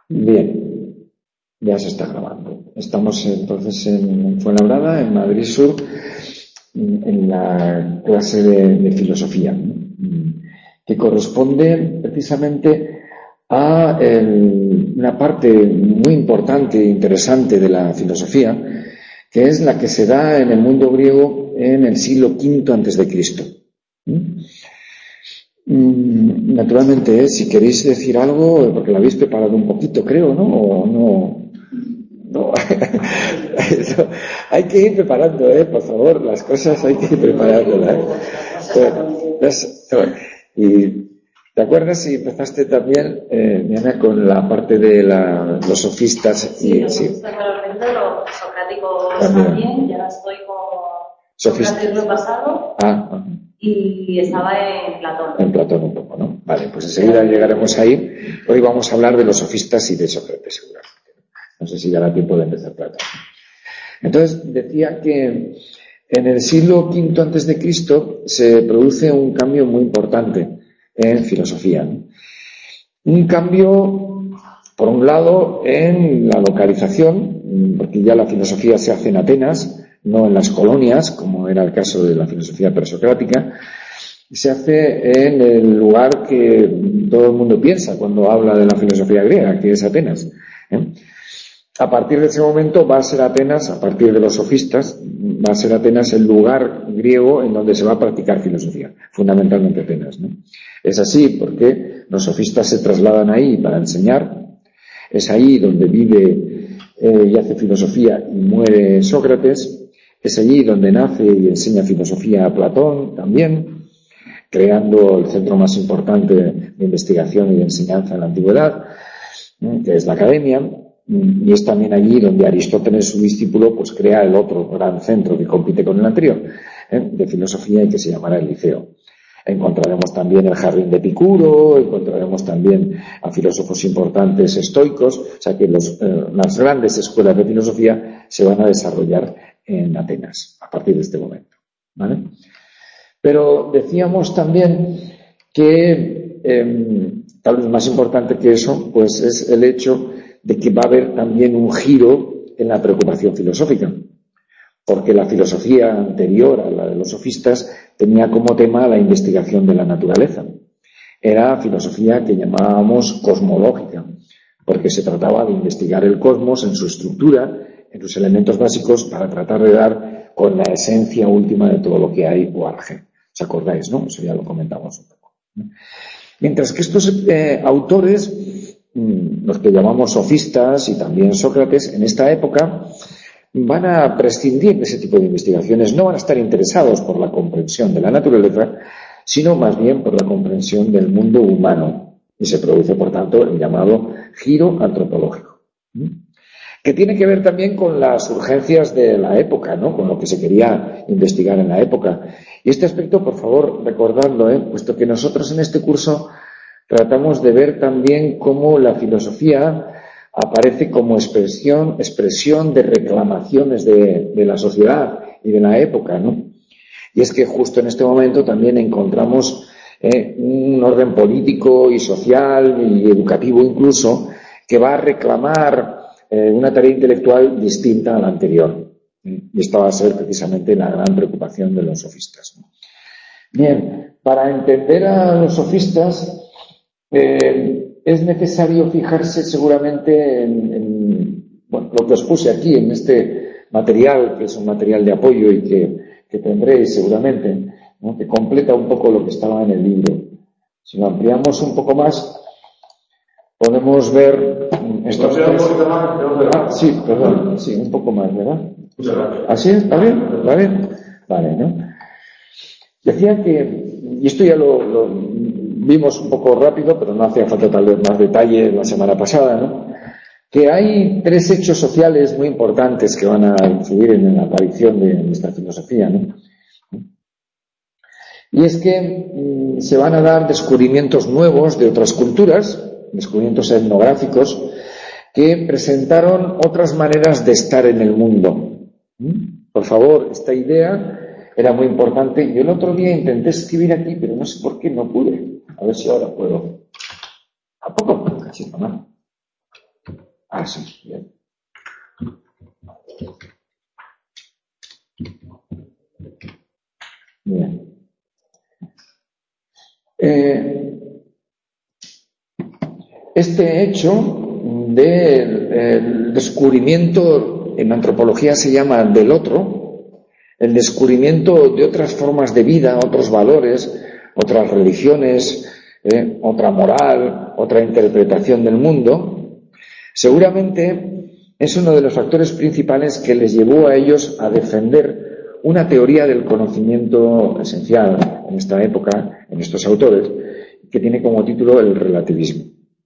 Bien, ya se está grabando. Estamos entonces en Fuenlabrada, en Madrid Sur, en la clase de filosofía, ¿no? Que corresponde precisamente a una parte muy importante e interesante de la filosofía, que es la que se da en el mundo griego en el siglo V antes de Cristo. Naturalmente, si queréis decir algo, porque lo habéis preparado un poquito, creo, ¿no? ¿O no? No. Hay que ir preparando, por favor, las cosas hay que ir preparándolas. Y ¿te acuerdas si empezaste también, Diana, con la parte de los sofistas? Sí, los sofistas los socráticos también, ya estoy con Sócrates repasado. Y estaba en Platón. En Platón un poco, ¿no? Vale, pues enseguida llegaremos ahí. Hoy vamos a hablar de los sofistas y de Sócrates, seguramente. No sé si dará tiempo de empezar Platón. Entonces, decía que en el siglo V antes de Cristo se produce un cambio muy importante en filosofía, ¿no? Un cambio, por un lado, en la localización, porque ya la filosofía se hace en Atenas, no en las colonias, como era el caso de la filosofía presocrática. Se hace en el lugar que todo el mundo piensa cuando habla de la filosofía griega, que es Atenas. A partir de ese momento va a ser Atenas, a partir de los sofistas, va a ser Atenas el lugar griego en donde se va a practicar filosofía, fundamentalmente Atenas, ¿no? Es así porque los sofistas se trasladan ahí para enseñar, es ahí donde vive y hace filosofía y muere Sócrates, es allí donde nace y enseña filosofía a Platón también, creando el centro más importante de investigación y de enseñanza en la antigüedad, que es la academia, y es también allí donde Aristóteles, su discípulo, pues crea el otro gran centro que compite con el anterior, de filosofía, y que se llamará el Liceo. Encontraremos también el jardín de Epicuro, encontraremos también a filósofos importantes estoicos, o sea que las grandes escuelas de filosofía se van a desarrollar en Atenas a partir de este momento, ¿vale? Pero decíamos también que tal vez más importante que eso, pues es el hecho de que va a haber también un giro en la preocupación filosófica, porque la filosofía anterior a la de los sofistas tenía como tema la investigación de la naturaleza. Era filosofía que llamábamos cosmológica, porque se trataba de investigar el cosmos en su estructura, en sus elementos básicos, para tratar de dar con la esencia última de todo lo que hay o arge. ¿Os acordáis, no? Eso ya lo comentamos un poco. Mientras que estos autores, los que llamamos sofistas y también Sócrates, en esta época van a prescindir de ese tipo de investigaciones, no van a estar interesados por la comprensión de la naturaleza, sino más bien por la comprensión del mundo humano. Y se produce, por tanto, el llamado giro antropológico, que tiene que ver también con las urgencias de la época, ¿no? Con lo que se quería investigar en la época. Y este aspecto, por favor, recordadlo, puesto que nosotros en este curso tratamos de ver también cómo la filosofía aparece como expresión de reclamaciones de la sociedad y de la época, ¿no? Y es que justo en este momento también encontramos un orden político y social y educativo incluso que va a reclamar una tarea intelectual distinta a la anterior. Y esta va a ser precisamente la gran preocupación de los sofistas, ¿no? Bien, para entender a los sofistas es necesario fijarse seguramente en lo que os puse aquí, en este material, que es un material de apoyo y que tendréis seguramente, ¿no? Que completa un poco lo que estaba en el libro. Si lo ampliamos un poco más, podemos ver estos tres. Sí, perdón, sí, un poco más, ¿verdad? ¿Así? ¿Está bien? ¿Va bien? Vale, ¿no? Decía que, y esto ya lo vimos un poco rápido, pero no hacía falta tal vez más detalle la semana pasada, ¿no? Que hay tres hechos sociales muy importantes que van a influir en la aparición de nuestra filosofía, ¿no? Y es que se van a dar descubrimientos nuevos de otras culturas, descubrimientos etnográficos, que presentaron otras maneras de estar en el mundo. Por favor, esta idea era muy importante. Yo el otro día intenté escribir aquí, pero no sé por qué no pude. A ver si ahora puedo. ¿A poco? Casi está mal. Ah, sí, bien. Bien. Este hecho del descubrimiento, en antropología se llama del otro, el descubrimiento de otras formas de vida, otros valores, otras religiones, otra moral, otra interpretación del mundo, seguramente es uno de los factores principales que les llevó a ellos a defender una teoría del conocimiento esencial en esta época, en estos autores, que tiene como título el relativismo.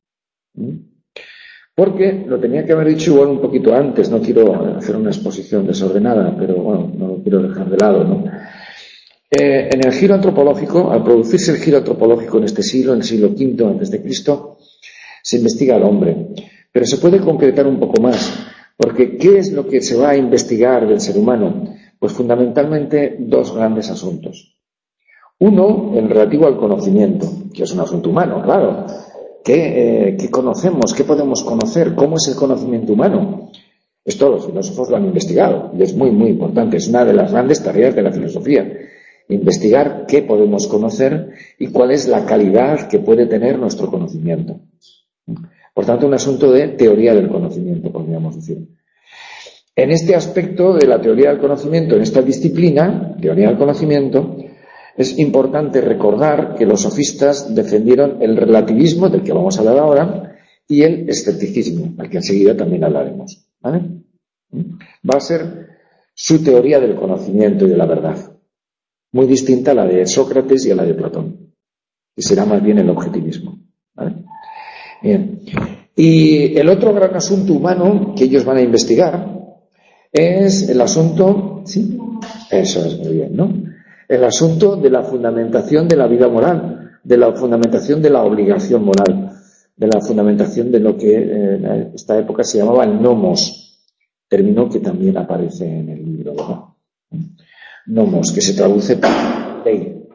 Porque lo tenía que haber dicho igual un poquito antes, no quiero hacer una exposición desordenada, pero bueno, no lo quiero dejar de lado, ¿no? En el giro antropológico, al producirse el giro antropológico en este siglo, en el siglo V a.C., se investiga al hombre, pero se puede concretar un poco más, porque ¿qué es lo que se va a investigar del ser humano? Pues fundamentalmente dos grandes asuntos. Uno, el relativo al conocimiento, que es un asunto humano, claro. ¿Qué conocemos? ¿Qué podemos conocer? ¿Cómo es el conocimiento humano? Esto los filósofos lo han investigado y es muy, muy importante. Es una de las grandes tareas de la filosofía. Investigar qué podemos conocer y cuál es la calidad que puede tener nuestro conocimiento. Por tanto, un asunto de teoría del conocimiento, podríamos decir. En este aspecto de la teoría del conocimiento, en esta disciplina, teoría del conocimiento, es importante recordar que los sofistas defendieron el relativismo, del que vamos a hablar ahora, y el escepticismo, al que enseguida también hablaremos. ¿Vale? Va a ser su teoría del conocimiento y de la verdad, muy distinta a la de Sócrates y a la de Platón, que será más bien el objetivismo. ¿Vale? Bien. Y el otro gran asunto humano que ellos van a investigar es el asunto, ¿sí? Eso es muy bien, ¿no? El asunto de la fundamentación de la vida moral, de la fundamentación de la obligación moral, de la fundamentación de lo que en esta época se llamaba el nomos, término que también aparece en el libro, ¿no? Nomos, que se traduce por ley.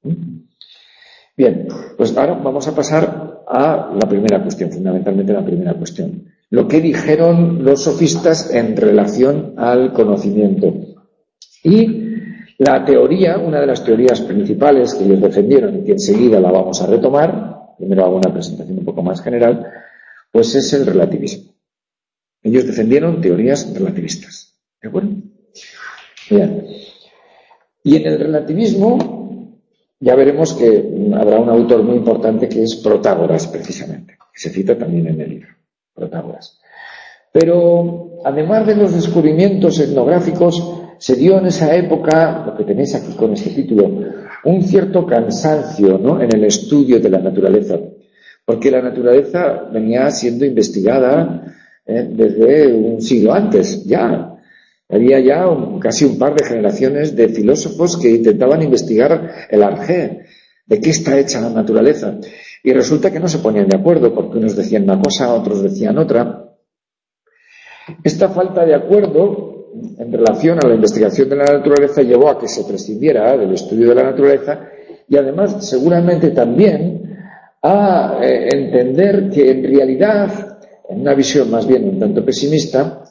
Bien, pues ahora vamos a pasar a la primera cuestión, fundamentalmente la primera cuestión. Lo que dijeron los sofistas en relación al conocimiento. Y la teoría, una de las teorías principales que ellos defendieron y que enseguida la vamos a retomar, primero hago una presentación un poco más general, pues es el relativismo. Ellos defendieron teorías relativistas. ¿De acuerdo? Bien. Y en el relativismo ya veremos que habrá un autor muy importante que es Protágoras, precisamente, que se cita también en el libro, Protágoras. Pero además de los descubrimientos etnográficos, se dio en esa época, lo que tenéis aquí con este título, un cierto cansancio, ¿no?, en el estudio de la naturaleza, porque la naturaleza venía siendo investigada desde un siglo antes, ya. Había ya casi un par de generaciones de filósofos que intentaban investigar el arjé, de qué está hecha la naturaleza. Y resulta que no se ponían de acuerdo, porque unos decían una cosa, otros decían otra. Esta falta de acuerdo en relación a la investigación de la naturaleza llevó a que se prescindiera del estudio de la naturaleza y además seguramente también a entender que en realidad, en una visión más bien un tanto pesimista,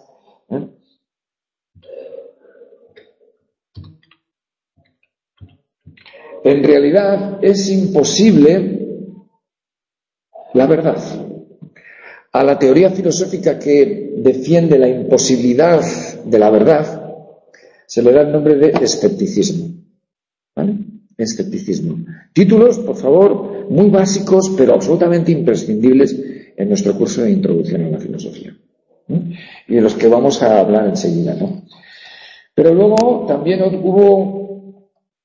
en realidad es imposible la verdad. A la teoría filosófica que defiende la imposibilidad de la verdad se le da el nombre de escepticismo. ¿Vale? Escepticismo. Títulos, por favor, muy básicos, pero absolutamente imprescindibles en nuestro curso de introducción a la filosofía. Y de los que vamos a hablar enseguida, ¿no? Pero luego también hubo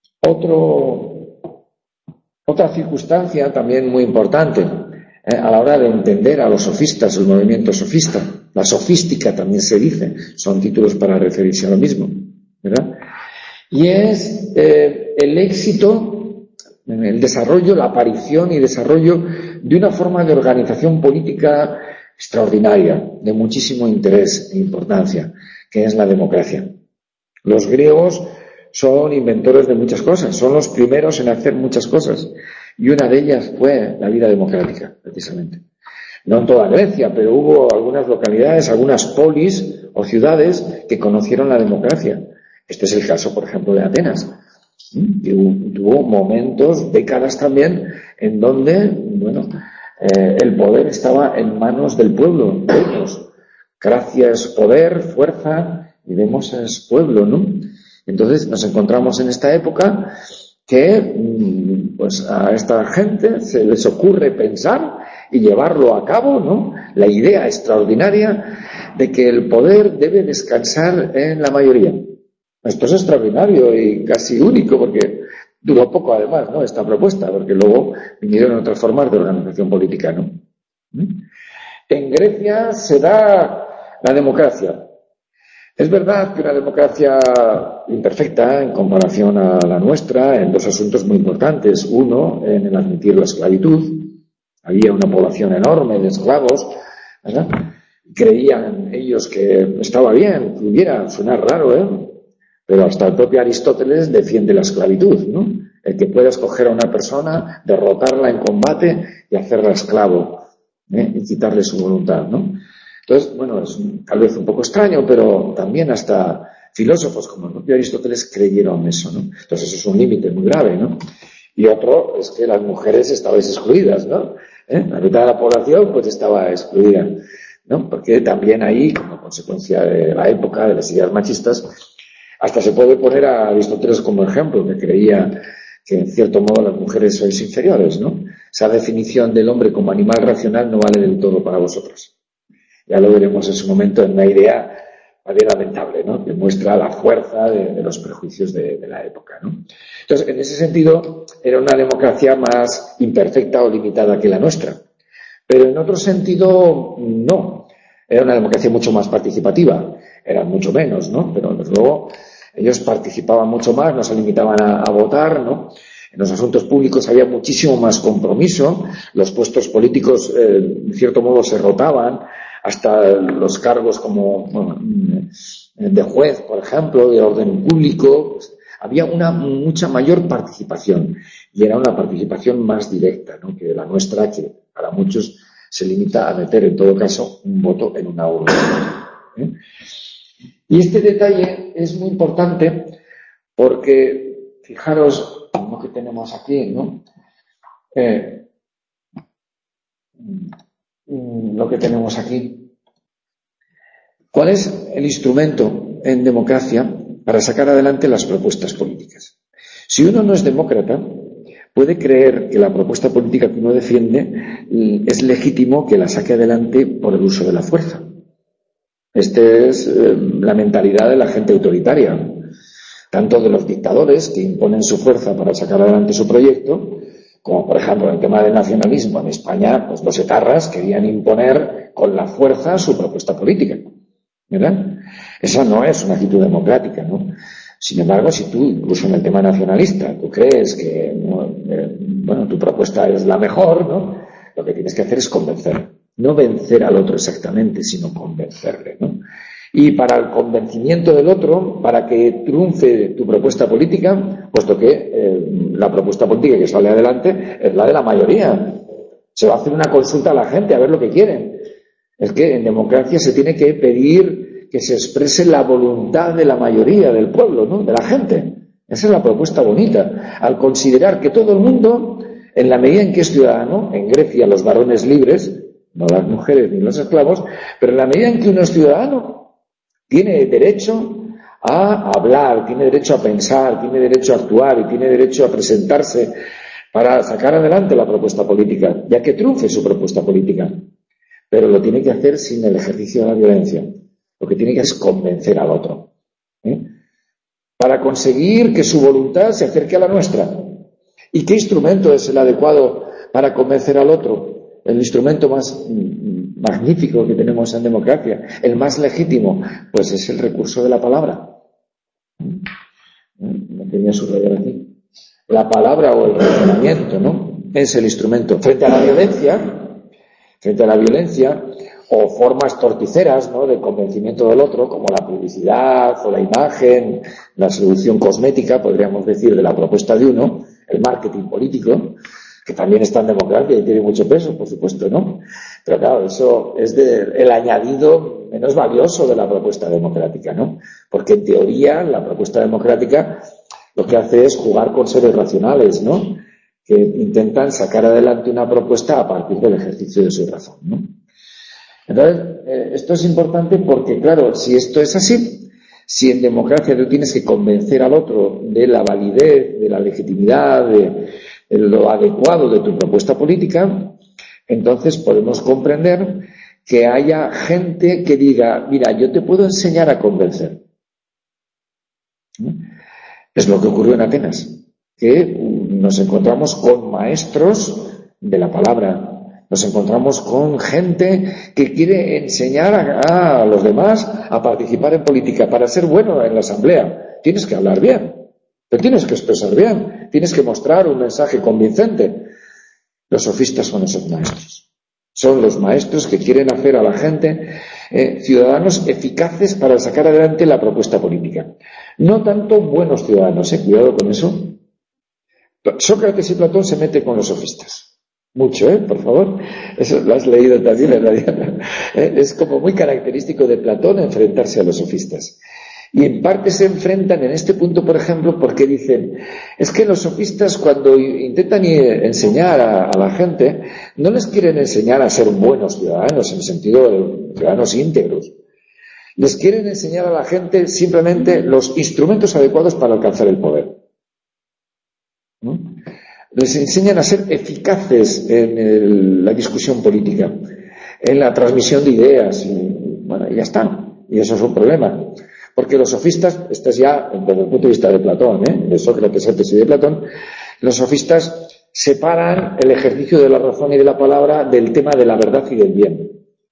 otra circunstancia también muy importante a la hora de entender a los sofistas, el movimiento sofista. La sofística también se dice, son títulos para referirse a lo mismo, ¿verdad? Y es el éxito, el desarrollo, la aparición y desarrollo de una forma de organización política extraordinaria, de muchísimo interés e importancia, que es la democracia. Los griegos son inventores de muchas cosas, son los primeros en hacer muchas cosas, y una de ellas fue la vida democrática, precisamente. No en toda Grecia, pero hubo algunas localidades, algunas polis o ciudades que conocieron la democracia. Este es el caso, por ejemplo, de Atenas, que tuvo momentos, décadas también, en donde, bueno, el poder estaba en manos del pueblo. Gracia es poder, fuerza, y vemos es pueblo, ¿no? Entonces nos encontramos en esta época que, pues a esta gente se les ocurre pensar y llevarlo a cabo, ¿no? La idea extraordinaria de que el poder debe descansar en la mayoría. Esto es extraordinario y casi único, porque duró poco además, ¿no?, esta propuesta, porque luego vinieron otras formas de organización política, ¿no? En Grecia se da la democracia. Es verdad que una democracia imperfecta en comparación a la nuestra en dos asuntos muy importantes. Uno, en el admitir la esclavitud. Había una población enorme de esclavos, ¿verdad? Creían ellos que estaba bien, pudiera sonar raro, pero hasta el propio Aristóteles defiende la esclavitud, ¿no? El que pueda escoger a una persona, derrotarla en combate y hacerla esclavo, y quitarle su voluntad, ¿no? Entonces, bueno, es tal vez un poco extraño, pero también hasta filósofos como el propio Aristóteles creyeron eso, ¿no? Entonces eso es un límite muy grave, ¿no? Y otro es que las mujeres estaban excluidas, ¿no? La mitad de la población pues estaba excluida, ¿no? Porque también ahí, como consecuencia de la época, de las ideas machistas, hasta se puede poner a Aristóteles como ejemplo, que creía que en cierto modo las mujeres sois inferiores, ¿no? Esa definición del hombre como animal racional no vale del todo para vosotros. Ya lo veremos en su momento en una idea lamentable, ¿no?, que muestra la fuerza de los prejuicios de la época, ¿no? Entonces, en ese sentido, era una democracia más imperfecta o limitada que la nuestra. Pero en otro sentido, no. Era una democracia mucho más participativa. Eran mucho menos, ¿no? Pero, desde luego, ellos participaban mucho más, no se limitaban a votar, ¿no? En los asuntos públicos había muchísimo más compromiso. Los puestos políticos, de cierto modo, se rotaban. Hasta los cargos como, bueno, de juez, por ejemplo, de orden público, pues, había una mucha mayor participación, y era una participación más directa, ¿no?, que la nuestra, que para muchos se limita a meter en todo caso un voto en una urna. Y este detalle es muy importante porque, fijaros lo que tenemos aquí, ¿no? Lo que tenemos aquí. ¿Cuál es el instrumento en democracia para sacar adelante las propuestas políticas? Si uno no es demócrata, puede creer que la propuesta política que uno defiende es legítimo que la saque adelante por el uso de la fuerza. Esta es la mentalidad de la gente autoritaria, tanto de los dictadores que imponen su fuerza para sacar adelante su proyecto, como por ejemplo en el tema del nacionalismo. En España, pues los etarras querían imponer con la fuerza su propuesta política, ¿verdad? Esa no es una actitud democrática, ¿no? Sin embargo, si tú, incluso en el tema nacionalista, tú crees que, bueno, tu propuesta es la mejor, ¿no?, lo que tienes que hacer es convencer. No vencer al otro exactamente, sino convencerle, ¿no? Y para el convencimiento del otro, para que triunfe tu propuesta política, puesto que la propuesta política que sale adelante es la de la mayoría. Se va a hacer una consulta a la gente a ver lo que quieren. Es que en democracia se tiene que pedir que se exprese la voluntad de la mayoría del pueblo, ¿no?, de la gente. Esa es la propuesta bonita. Al considerar que todo el mundo, en la medida en que es ciudadano, en Grecia los varones libres, no las mujeres ni los esclavos, pero en la medida en que uno es ciudadano, tiene derecho a hablar, tiene derecho a pensar, tiene derecho a actuar y tiene derecho a presentarse para sacar adelante la propuesta política, ya que triunfe su propuesta política. Pero lo tiene que hacer sin el ejercicio de la violencia. Lo que tiene que hacer es convencer al otro, para conseguir que su voluntad se acerque a la nuestra. ¿Y qué instrumento es el adecuado para convencer al otro? El instrumento más magnífico que tenemos en democracia, el más legítimo, pues es el recurso de la palabra. Me tenía subrayado aquí. La palabra o el razonamiento, ¿no?, es el instrumento frente a la violencia o formas torticeras, ¿no?, de convencimiento del otro, como la publicidad o la imagen, la seducción cosmética, podríamos decir, de la propuesta de uno, el marketing político, que también está en democracia y tiene mucho peso, por supuesto, ¿no? Pero claro, eso es el añadido menos valioso de la propuesta democrática, ¿no? Porque en teoría la propuesta democrática lo que hace es jugar con seres racionales, ¿no? Que intentan sacar adelante una propuesta a partir del ejercicio de su razón, ¿no? Entonces, esto es importante porque, claro, si esto es así, si en democracia tú tienes que convencer al otro de la validez, de la legitimidad, de lo adecuado de tu propuesta política, entonces podemos comprender que haya gente que diga, mira, yo te puedo enseñar a convencer. Es lo que ocurrió en Atenas, que nos encontramos con maestros de la palabra, nos encontramos con gente que quiere enseñar a los demás a participar en política. Para ser bueno en la asamblea tienes que hablar bien, te tienes que expresar bien, tienes que mostrar un mensaje convincente. Los sofistas son esos maestros. Son los maestros que quieren hacer a la gente ciudadanos eficaces para sacar adelante la propuesta política. No tanto buenos ciudadanos, cuidado con eso. Sócrates y Platón se meten con los sofistas. Mucho, por favor. Eso lo has leído también en realidad. Es como muy característico de Platón enfrentarse a los sofistas. Y en parte se enfrentan en este punto, por ejemplo, porque dicen, es que los sofistas cuando intentan enseñar a la gente, no les quieren enseñar a ser buenos ciudadanos, en el sentido de ciudadanos íntegros. Les quieren enseñar a la gente simplemente los instrumentos adecuados para alcanzar el poder, ¿no? Les enseñan a ser eficaces en la discusión política, en la transmisión de ideas, y bueno, ya está. Y eso es un problema. Porque los sofistas, esto es ya desde el punto de vista de Platón, de Sócrates antes y de Platón, los sofistas separan el ejercicio de la razón y de la palabra del tema de la verdad y del bien.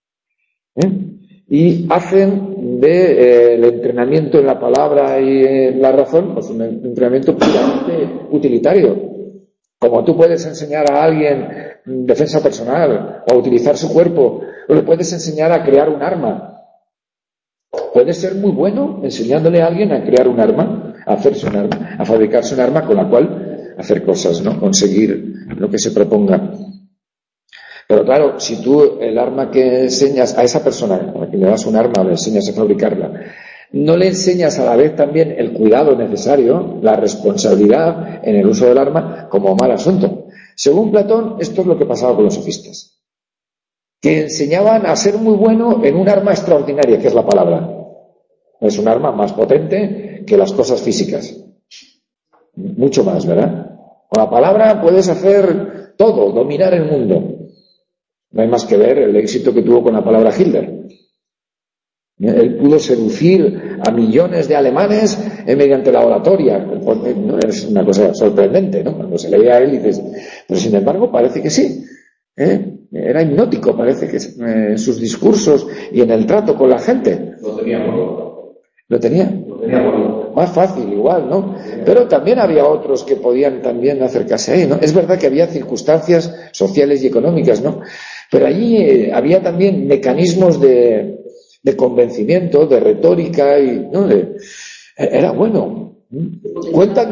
Y hacen del entrenamiento en la palabra y en la razón pues un entrenamiento puramente utilitario. Como tú puedes enseñar a alguien defensa personal o a utilizar su cuerpo, o le puedes enseñar a crear un arma. Puede ser muy bueno enseñándole a alguien a crear un arma, a hacerse un arma, a fabricarse un arma con la cual hacer cosas, ¿no? Conseguir lo que se proponga. Pero claro, si tú el arma que enseñas a esa persona, a la que le das un arma, le enseñas a fabricarla, no le enseñas a la vez también el cuidado necesario, la responsabilidad en el uso del arma, como mal asunto. Según Platón, esto es lo que pasaba con los sofistas, que enseñaban a ser muy bueno en un arma extraordinaria, que es la palabra. Es un arma más potente que las cosas físicas. Mucho más, ¿verdad? Con la palabra puedes hacer todo, dominar el mundo. No hay más que ver el éxito que tuvo con la palabra Hitler. Él pudo seducir a millones de alemanes mediante la oratoria. ¿No? Es una cosa sorprendente, ¿no? Cuando se leía a él y dices, pero sin embargo parece que sí. Era hipnótico, parece que en sus discursos y en el trato con la gente. Lo tenía bueno. ¿Lo tenía? Lo tenía bueno. Más fácil, igual, ¿no? Pero también había otros que podían también acercarse a él, ¿no? Es verdad que había circunstancias sociales y económicas, ¿no? Pero allí había también mecanismos de convencimiento, de retórica, y ¿no? Era bueno. Cuentan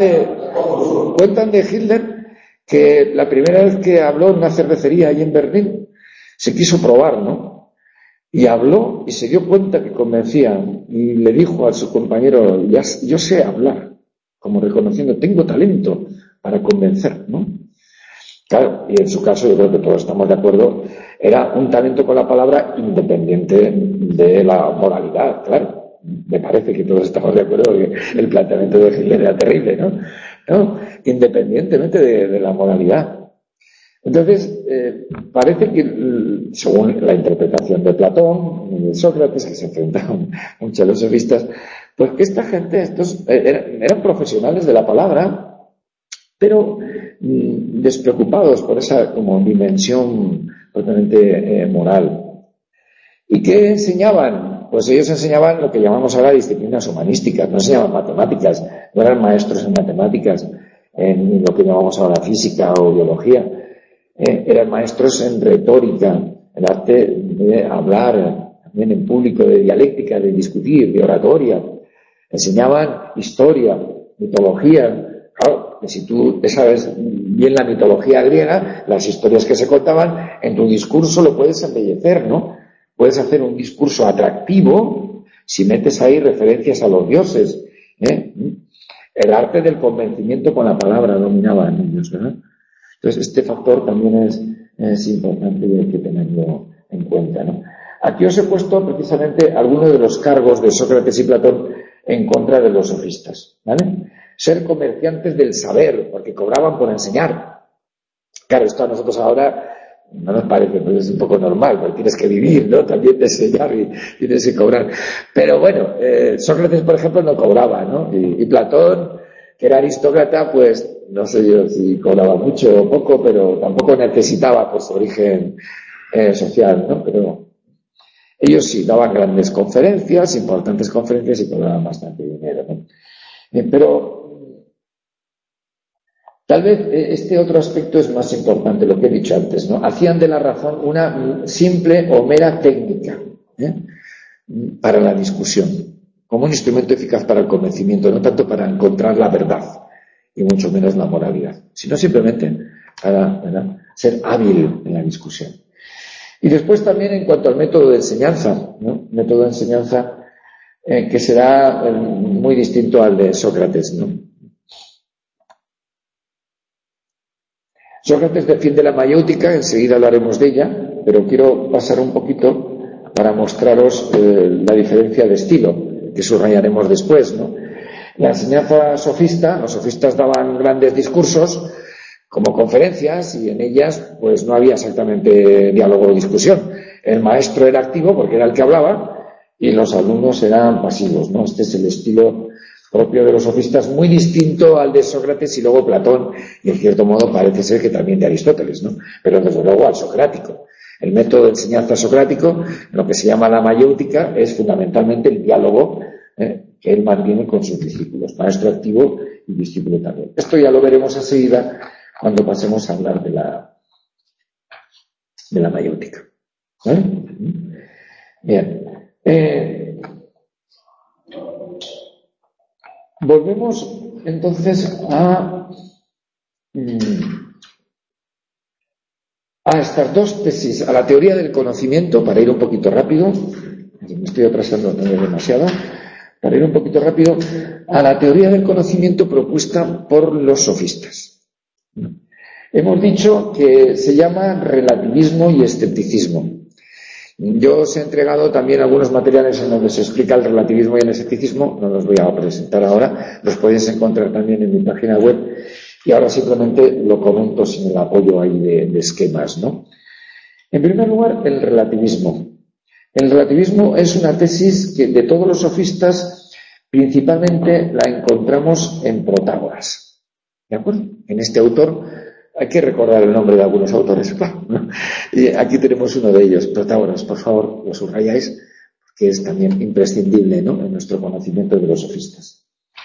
de Hitler que la primera vez que habló en una cervecería ahí en Berlín se quiso probar, ¿no? Y habló y se dio cuenta que convencía y le dijo a su compañero, yo sé hablar, como reconociendo, tengo talento para convencer, ¿no? Claro, y en su caso yo creo que todos estamos de acuerdo, era un talento con la palabra independiente de la moralidad, claro. Me parece que todos estamos de acuerdo que el planteamiento de Hitler era terrible, ¿no? Independientemente de la moralidad. Entonces, parece que, según la interpretación de Platón y de Sócrates, que se enfrentaron mucho a los sofistas, pues que esta gente, estos eran profesionales de la palabra, pero despreocupados por esa como dimensión totalmente moral. ¿Y qué enseñaban? Pues ellos enseñaban lo que llamamos ahora disciplinas humanísticas, no enseñaban matemáticas, no eran maestros en matemáticas, en lo que llamamos ahora física o biología. Eran maestros en retórica, el arte de hablar también en público, de dialéctica, de discutir, de oratoria. Enseñaban historia, mitología. Claro, si tú sabes bien la mitología griega, las historias que se contaban, en tu discurso lo puedes embellecer, ¿no? Puedes hacer un discurso atractivo si metes ahí referencias a los dioses, ¿eh? El arte del convencimiento con la palabra dominaba en ellos, ¿verdad? Entonces, este factor también es importante y hay que tenerlo en cuenta, ¿no? Aquí os he puesto precisamente algunos de los cargos de Sócrates y Platón en contra de los sofistas, ¿vale? Ser comerciantes del saber, porque cobraban por enseñar. Claro, esto a nosotros ahora no nos parece, pero es un poco normal, porque tienes que vivir, ¿no? También de enseñar y tienes que cobrar. Pero bueno, Sócrates, por ejemplo, no cobraba, ¿no? Y Platón, que era aristócrata, pues no sé yo si cobraba mucho o poco, pero tampoco necesitaba por su origen social, ¿no? Pero ellos sí daban grandes conferencias, importantes conferencias y cobraban bastante dinero, ¿no? Pero tal vez este otro aspecto es más importante, lo que he dicho antes, ¿no? Hacían de la razón una simple o mera técnica, ¿eh? Para la discusión, como un instrumento eficaz para el convencimiento, no tanto para encontrar la verdad y mucho menos la moralidad, sino simplemente para, ¿verdad?, ser hábil en la discusión. Y después también en cuanto al método de enseñanza, ¿no? Método de enseñanza que será muy distinto al de Sócrates, ¿no? Sócrates defiende la mayéutica, enseguida hablaremos de ella, pero quiero pasar un poquito para mostraros la diferencia de estilo, que subrayaremos después, ¿no? La enseñanza sofista, los sofistas daban grandes discursos como conferencias y en ellas pues no había exactamente diálogo o discusión. El maestro era activo porque era el que hablaba y los alumnos eran pasivos, ¿no? Este es el estilo propio de los sofistas, muy distinto al de Sócrates y luego Platón, y en cierto modo parece ser que también de Aristóteles, ¿no? Pero desde luego al socrático. El método de enseñanza socrático, lo que se llama la mayéutica, es fundamentalmente el diálogo que él mantiene con sus discípulos, maestro activo y discípulo también. Esto ya lo veremos enseguida cuando pasemos a hablar de la mayéutica. ¿Vale? Bien. Volvemos entonces a estas dos tesis, a la teoría del conocimiento, para ir un poquito rápido, me estoy atrasando demasiado, para ir un poquito rápido, a la teoría del conocimiento propuesta por los sofistas. Hemos dicho que se llama relativismo y escepticismo. Yo os he entregado también algunos materiales en donde se explica el relativismo y el escepticismo, no los voy a presentar ahora, los podéis encontrar también en mi página web y ahora simplemente lo comento sin el apoyo ahí de esquemas, ¿no? En primer lugar, el relativismo. El relativismo es una tesis que de todos los sofistas principalmente la encontramos en Protágoras, ¿de acuerdo? En este autor. Hay que recordar el nombre de algunos autores, claro, ¿no? Y aquí tenemos uno de ellos, Protágoras, por favor, lo subrayáis, porque es también imprescindible, ¿no?, en nuestro conocimiento de los sofistas.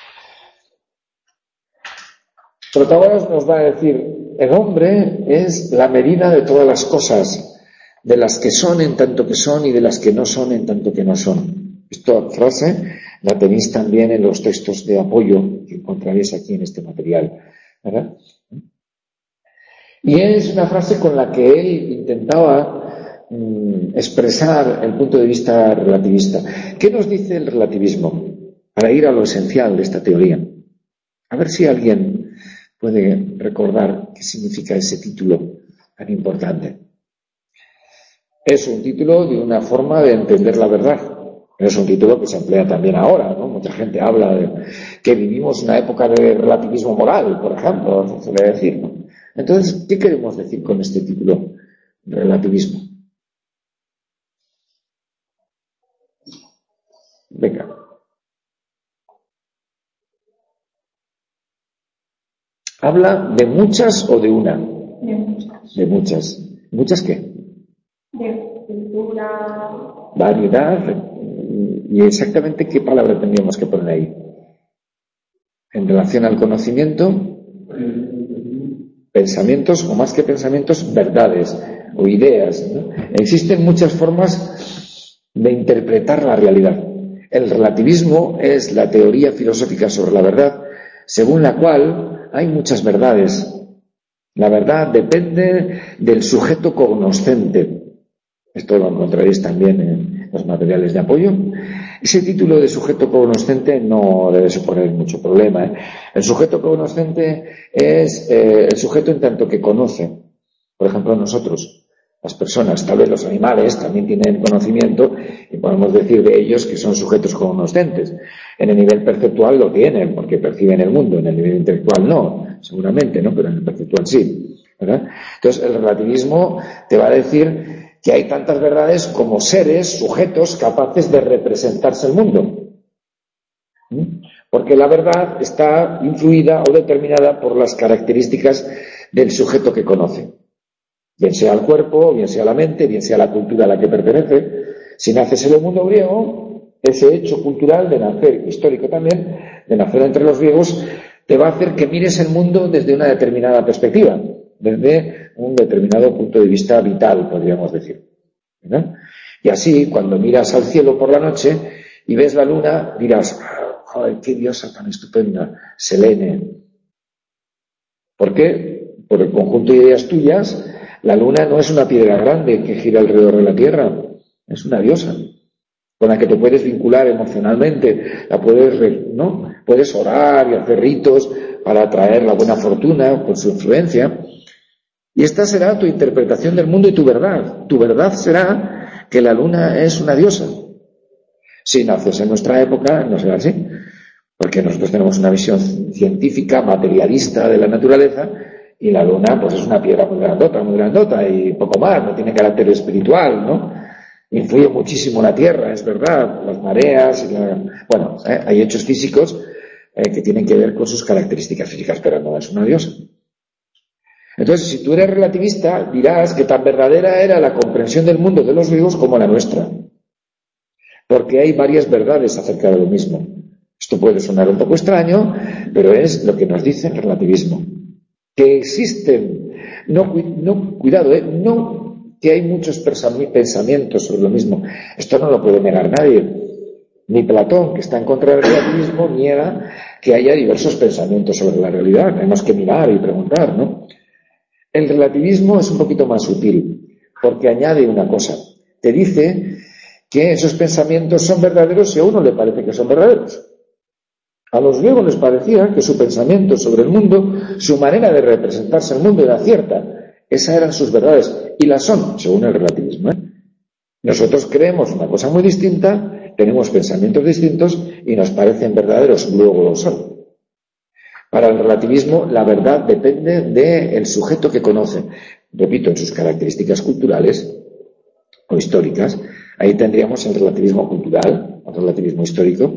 Protágoras nos va a decir, el hombre es la medida de todas las cosas, de las que son en tanto que son y de las que no son en tanto que no son. Esta frase la tenéis también en los textos de apoyo que encontraréis aquí en este material, ¿verdad? Y es una frase con la que él intentaba expresar el punto de vista relativista. ¿Qué nos dice el relativismo? Para ir a lo esencial de esta teoría. A ver si alguien puede recordar qué significa ese título tan importante. Es un título de una forma de entender la verdad. Es un título que se emplea también ahora, ¿no? Mucha gente habla de que vivimos una época de relativismo moral, por ejemplo, se suele decir, ¿no? Entonces, ¿qué queremos decir con este título? Relativismo. Venga. ¿Habla de muchas o de una? De muchas. De muchas. ¿Muchas qué? De cultura. Variedad. ¿Y exactamente qué palabra tendríamos que poner ahí? En relación al conocimiento, pensamientos, o más que pensamientos, verdades o ideas, ¿no? Existen muchas formas de interpretar la realidad. El relativismo es la teoría filosófica sobre la verdad, según la cual hay muchas verdades. La verdad depende del sujeto cognoscente. Esto lo encontraréis también en los materiales de apoyo. Ese título de sujeto cognoscente no debe suponer mucho problema. El sujeto cognoscente es el sujeto en tanto que conoce. Por ejemplo, nosotros, las personas, tal vez los animales también tienen conocimiento y podemos decir de ellos que son sujetos cognoscentes. En el nivel perceptual lo tienen porque perciben el mundo, en el nivel intelectual no, seguramente, ¿no? Pero en el perceptual sí, ¿verdad? Entonces el relativismo te va a decir que hay tantas verdades como seres, sujetos capaces de representarse el mundo. Porque la verdad está influida o determinada por las características del sujeto que conoce. Bien sea el cuerpo, bien sea la mente, bien sea la cultura a la que pertenece. Si naces en el mundo griego, ese hecho cultural de nacer, histórico también, de nacer entre los griegos, te va a hacer que mires el mundo desde una determinada perspectiva, desde un determinado punto de vista vital, podríamos decir. ¿Verdad? Y así, cuando miras al cielo por la noche y ves la luna, dirás, ¡joder, qué diosa tan estupenda, Selene! ¿Por qué? Por el conjunto de ideas tuyas, la luna no es una piedra grande que gira alrededor de la Tierra, es una diosa con la que te puedes vincular emocionalmente, la puedes, ¿no? Puedes orar y hacer ritos para atraer la buena fortuna con su influencia. Y esta será tu interpretación del mundo y tu verdad. Tu verdad será que la luna es una diosa. Si naces en nuestra época, no será así, porque nosotros tenemos una visión científica, materialista de la naturaleza, y la luna pues es una piedra muy grandota y poco más, no tiene carácter espiritual, ¿no? Influye muchísimo la Tierra, es verdad, las mareas, bueno, hay hechos físicos que tienen que ver con sus características físicas, pero no es una diosa. Entonces, si tú eres relativista, dirás que tan verdadera era la comprensión del mundo de los griegos como la nuestra, porque hay varias verdades acerca de lo mismo. Esto puede sonar un poco extraño, pero es lo que nos dice el relativismo. Que existen, no que hay muchos pensamientos sobre lo mismo. Esto no lo puede negar nadie. Ni Platón, que está en contra del relativismo, niega que haya diversos pensamientos sobre la realidad. Tenemos que mirar y preguntar, ¿no? El relativismo es un poquito más sutil, porque añade una cosa. Te dice que esos pensamientos son verdaderos si a uno le parece que son verdaderos. A los griegos les parecía que su pensamiento sobre el mundo, su manera de representarse el mundo era cierta. Esas eran sus verdades, y las son, según el relativismo. Nosotros creemos una cosa muy distinta, tenemos pensamientos distintos y nos parecen verdaderos, luego lo son. Para el relativismo, la verdad depende del sujeto que conoce. Repito, en sus características culturales o históricas. Ahí tendríamos el relativismo cultural, el relativismo histórico.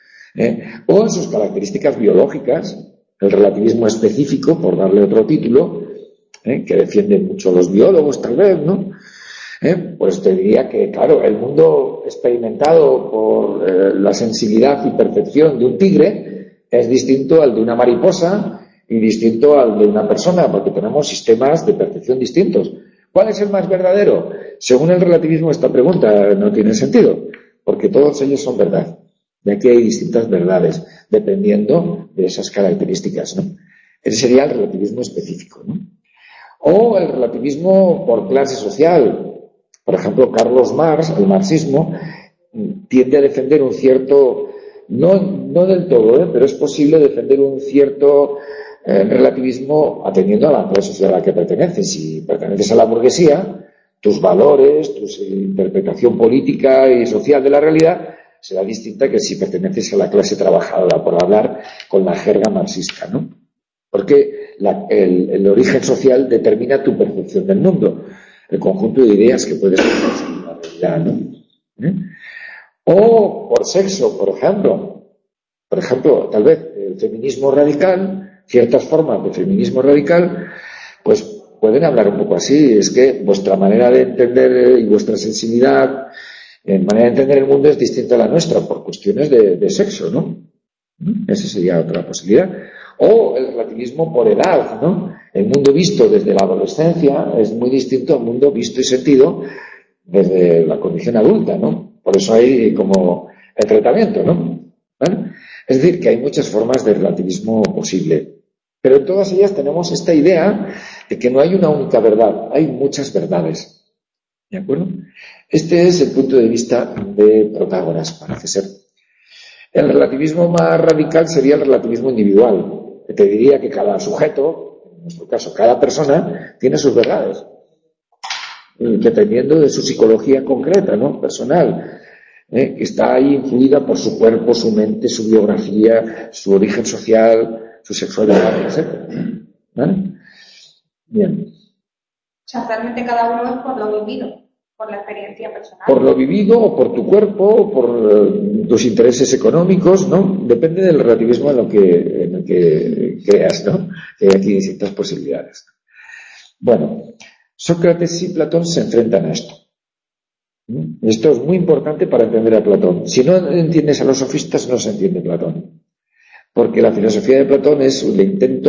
O en sus características biológicas, el relativismo específico, por darle otro título, que defienden mucho los biólogos, tal vez, ¿no? Pues te diría que, claro, el mundo experimentado por la sensibilidad y percepción de un tigre es distinto al de una mariposa y distinto al de una persona, porque tenemos sistemas de percepción distintos. ¿Cuál es el más verdadero? Según el relativismo, esta pregunta no tiene sentido, porque todos ellos son verdad. De aquí hay distintas verdades, dependiendo de esas características, ¿no? Ese sería el relativismo específico, ¿no? O el relativismo por clase social. Por ejemplo, Carlos Marx, el marxismo, tiende a defender un cierto, no del todo, pero es posible defender un cierto relativismo atendiendo a la clase social a la que perteneces. Si perteneces a la burguesía, tus valores, tu interpretación política y social de la realidad será distinta que si perteneces a la clase trabajadora, por hablar con la jerga marxista, ¿no? Porque el origen social determina tu percepción del mundo, el conjunto de ideas que puedes tener sobre la realidad, ¿no? O por sexo, por ejemplo, tal vez el feminismo radical, ciertas formas de feminismo radical, pues pueden hablar un poco así, es que vuestra manera de entender y vuestra sensibilidad, manera de entender el mundo es distinta a la nuestra por cuestiones de sexo, ¿no? Esa sería otra posibilidad. O el relativismo por edad, ¿no? El mundo visto desde la adolescencia es muy distinto al mundo visto y sentido desde la condición adulta, ¿no? Por eso hay como el tratamiento, ¿no? ¿Vale? Es decir, que hay muchas formas de relativismo posible. Pero en todas ellas tenemos esta idea de que no hay una única verdad, hay muchas verdades. ¿De acuerdo? Este es el punto de vista de Protágoras, parece ser. El relativismo más radical sería el relativismo individual, que te diría que cada sujeto, en nuestro caso cada persona, tiene sus verdades, dependiendo de su psicología concreta, ¿no? Personal, que está ahí influida por su cuerpo, su mente, su biografía, su origen social, su sexualidad, etc. ¿Vale? Bien. O sea, realmente cada uno es por lo vivido, por la experiencia personal. Por lo vivido, o por tu cuerpo, o por tus intereses económicos, ¿no? Depende del relativismo en lo que creas, ¿no? Que hay aquí distintas posibilidades. Bueno, Sócrates y Platón se enfrentan a esto. Esto es muy importante para entender a Platón. Si no entiendes a los sofistas, no se entiende Platón. Porque la filosofía de Platón es uno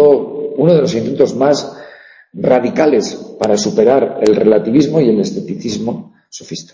de los intentos más radicales para superar el relativismo y el escepticismo sofista.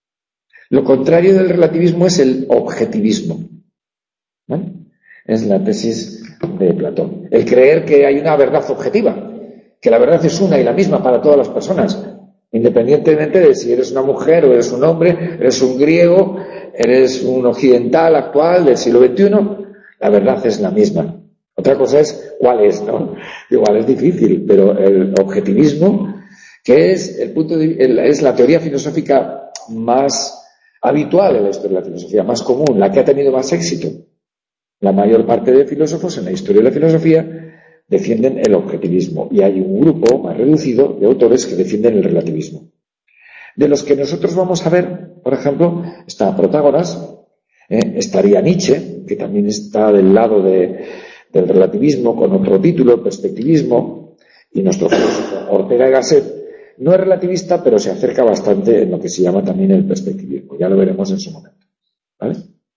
Lo contrario del relativismo es el objetivismo. ¿Vale? Es la tesis de Platón. El creer que hay una verdad objetiva, que la verdad es una y la misma para todas las personas, independientemente de si eres una mujer o eres un hombre, eres un griego, eres un occidental actual del siglo XXI, la verdad es la misma. Otra cosa es cuál es, ¿no? Igual es difícil, pero el objetivismo, que es es la teoría filosófica más habitual en la historia de la filosofía, más común, la que ha tenido más éxito. La mayor parte de filósofos en la historia de la filosofía defienden el objetivismo y hay un grupo más reducido de autores que defienden el relativismo. De los que nosotros vamos a ver, por ejemplo, está Protágoras, estaría Nietzsche, que también está del lado del relativismo con otro título, el perspectivismo, y nuestro filósofo Ortega y Gasset no es relativista, pero se acerca bastante en lo que se llama también el perspectivismo. Ya lo veremos en su momento. ¿Vale?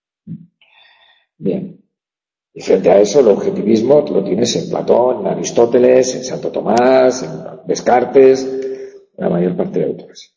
Bien. Y frente a eso, el objetivismo lo tienes en Platón, en Aristóteles, en Santo Tomás, en Descartes, la mayor parte de autores.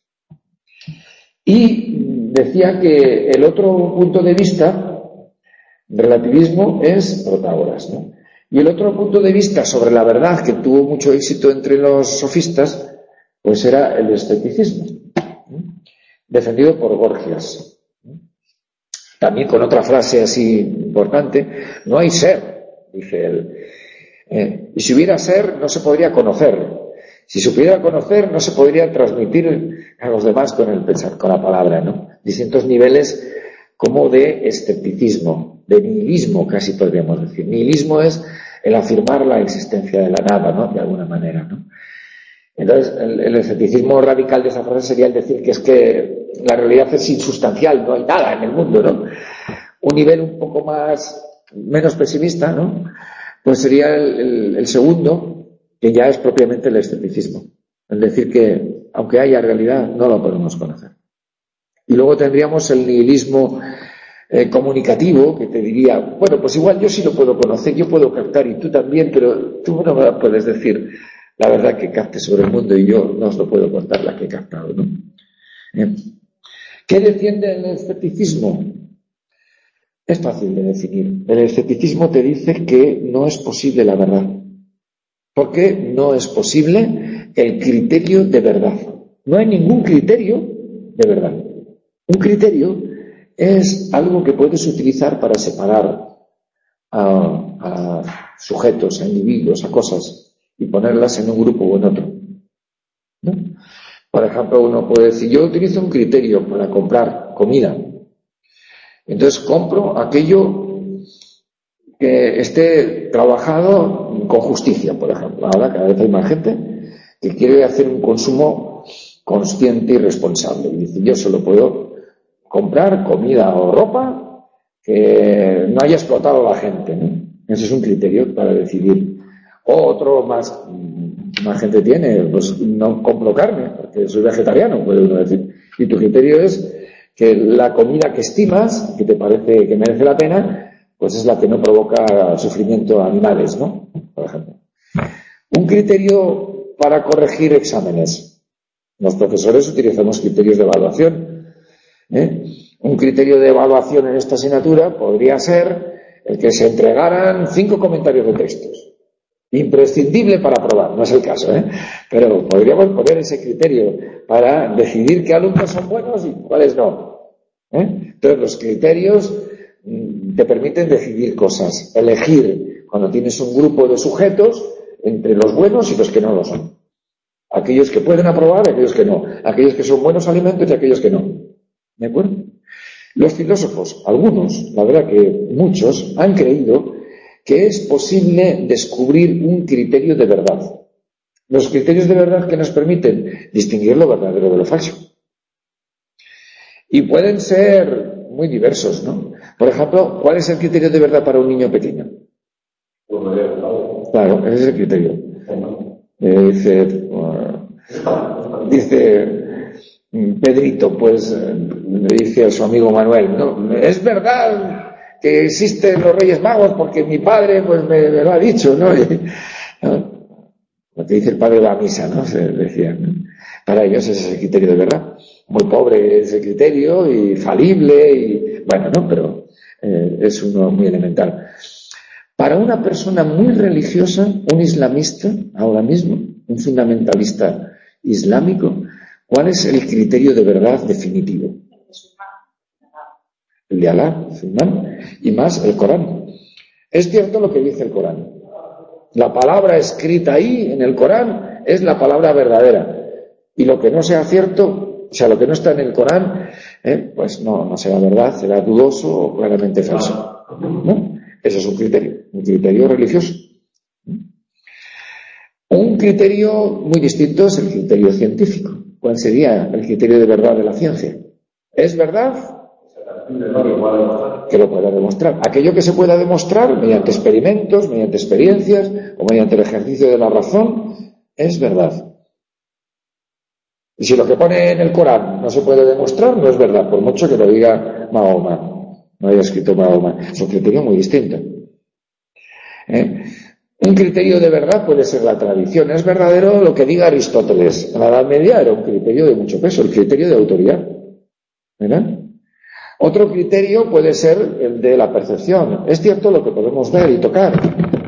Y decía que el otro punto de vista, relativismo, es Protágoras, ¿no? Y el otro punto de vista sobre la verdad que tuvo mucho éxito entre los sofistas, pues era el escepticismo, defendido por Gorgias. También con otra frase así importante, no hay ser, dice él. Y si hubiera ser, no se podría conocer. Si se pudiera conocer, no se podría transmitir a los demás con la palabra, ¿no? Distintos niveles como de escepticismo, de nihilismo, casi podríamos decir. Nihilismo es el afirmar la existencia de la nada, ¿no? De alguna manera, ¿no? Entonces, el escepticismo radical de esa frase sería el decir que es que la realidad es insustancial, no hay nada en el mundo, ¿no? Un nivel un poco menos pesimista, ¿no? Pues sería el segundo, que ya es propiamente el escepticismo. Es decir, que aunque haya realidad, no la podemos conocer. Y luego tendríamos el nihilismo comunicativo, que te diría, bueno, pues igual yo sí lo puedo conocer, yo puedo captar y tú también, pero tú no me puedes decir la verdad que capte sobre el mundo y yo no os lo puedo contar la que he captado, ¿no? ¿Qué defiende el escepticismo? Es fácil de definir. El escepticismo te dice que no es posible la verdad. ¿Por qué no es posible el criterio de verdad? No hay ningún criterio de verdad. Un criterio es algo que puedes utilizar para separar a sujetos, a individuos, a cosas y ponerlas en un grupo o en otro, ¿no? Por ejemplo, uno puede decir, yo utilizo un criterio para comprar comida. Entonces compro aquello que esté trabajado con justicia, por ejemplo. Ahora cada vez hay más gente que quiere hacer un consumo consciente y responsable. Y dice, yo solo puedo comprar comida o ropa que no haya explotado a la gente, ¿no? Ese es un criterio para decidir. Otro más gente tiene, pues no compro carne, porque soy vegetariano, puede uno decir. Y tu criterio es que la comida que estimas, que te parece que merece la pena, pues es la que no provoca sufrimiento a animales, ¿no? Por ejemplo. Un criterio para corregir exámenes. Los profesores utilizamos criterios de evaluación. Un criterio de evaluación en esta asignatura podría ser el que se entregaran 5 comentarios de textos. imprescindible para aprobar, no es el caso, pero podríamos poner ese criterio para decidir qué alumnos son buenos y cuáles no. Entonces los criterios te permiten decidir cosas, elegir cuando tienes un grupo de sujetos entre los buenos y los que no lo son. Aquellos que pueden aprobar y aquellos que no. Aquellos que son buenos alimentos y aquellos que no. ¿De acuerdo? Los filósofos, algunos, la verdad que muchos, han creído que es posible descubrir un criterio de verdad. Los criterios de verdad que nos permiten distinguir lo verdadero de lo falso. Y pueden ser muy diversos, ¿no? Por ejemplo, ¿cuál es el criterio de verdad para un niño pequeño? Claro, ese es el criterio. Dice Pedrito, pues le dice a su amigo Manuel, no, es verdad que existen los Reyes Magos porque mi padre pues me lo ha dicho, ¿no? Lo que dice el padre de la misa, ¿no? Se decía, ¿no? Para ellos ese es el criterio de verdad. Muy pobre ese criterio y falible y bueno, ¿no? Pero es uno muy elemental. Para una persona muy religiosa, un islamista, ahora mismo, un fundamentalista islámico, ¿cuál es el criterio de verdad definitivo? El de Alá, y más el Corán. Es cierto lo que dice el Corán. La palabra escrita ahí en el Corán es la palabra verdadera. Y lo que no sea cierto, o sea, lo que no está en el Corán, pues no será verdad, será dudoso o claramente falso. ¿No? Ese es un criterio religioso. Un criterio muy distinto es el criterio científico. ¿Cuál sería el criterio de verdad de la ciencia? ¿Es verdad? Que lo pueda demostrar. Aquello que se pueda demostrar mediante experimentos, mediante experiencias o mediante el ejercicio de la razón, es verdad. Y si lo que pone en el Corán no se puede demostrar, no es verdad, por mucho que lo diga Mahoma. No haya escrito Mahoma. Es un criterio muy distinto. Un criterio de verdad puede ser la tradición. Es verdadero lo que diga Aristóteles. En la Edad Media era un criterio de mucho peso, el criterio de autoridad. ¿Verdad? Otro criterio puede ser el de la percepción. Es cierto lo que podemos ver y tocar.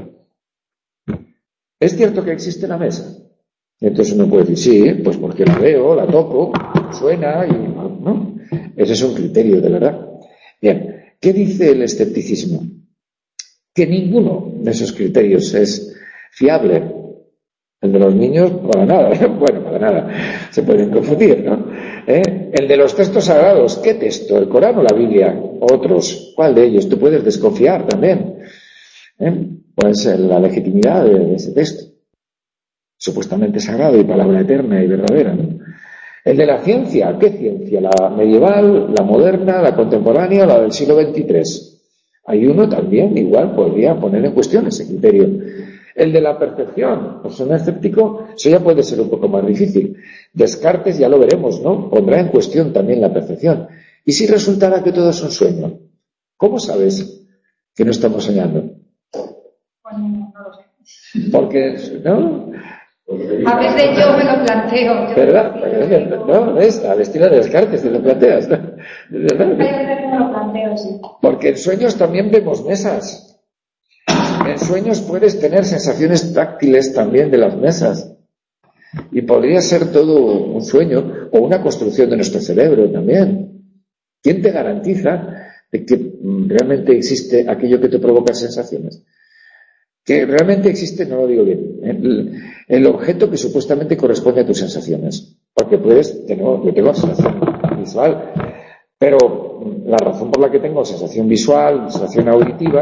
Es cierto que existe la mesa. Y entonces uno puede decir, sí, pues porque la veo, la toco, suena y ¿no? Ese es un criterio de verdad. Bien, ¿qué dice el escepticismo? Que ninguno de esos criterios es fiable. El de los niños, para nada. Bueno, para nada. Se pueden confundir, ¿no? El de los textos sagrados, ¿qué texto? ¿El Corán o la Biblia? Otros. ¿Cuál de ellos? Tú puedes desconfiar también. Pues la legitimidad de ese texto. Supuestamente sagrado y palabra eterna y verdadera, ¿no? El de la ciencia, ¿qué ciencia? ¿La medieval, la moderna, la contemporánea o la del siglo XXIII? Hay uno también, igual, podría poner en cuestión ese criterio. El de la percepción, pues un escéptico, eso ya puede ser un poco más difícil. Descartes, ya lo veremos, ¿no? Pondrá en cuestión también la percepción. ¿Y si resultara que todo es un sueño? ¿Cómo sabes que no estamos soñando? Pues no lo sé. Porque, ¿no? A veces yo me lo planteo. ¿Verdad? No, es al estilo de Descartes, te lo planteas, ¿no? ¿Verdad? Hay veces que me lo planteo, sí. Porque en sueños también vemos mesas. En sueños puedes tener sensaciones táctiles también de las mesas. Y podría ser todo un sueño o una construcción de nuestro cerebro también. ¿Quién te garantiza de que realmente existe aquello que te provoca sensaciones? Que realmente existe, no lo digo bien, el objeto que supuestamente corresponde a tus sensaciones. Porque yo tengo sensación visual, pero la razón por la que tengo sensación visual, sensación auditiva,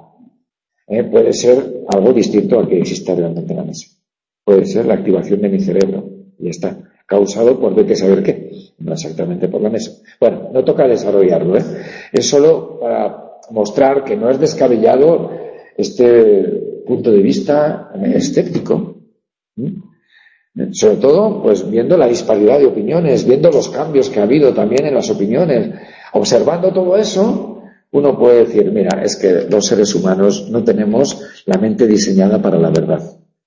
puede ser algo distinto al que exista realmente en la mesa. Puede ser la activación de mi cerebro, y ya está, causado por vete a saber qué, no exactamente por la mesa. Bueno, no toca desarrollarlo, es solo para mostrar que no es descabellado este punto de vista escéptico. Sobre todo, pues viendo la disparidad de opiniones, viendo los cambios que ha habido también en las opiniones, observando todo eso, uno puede decir, mira, es que los seres humanos no tenemos la mente diseñada para la verdad.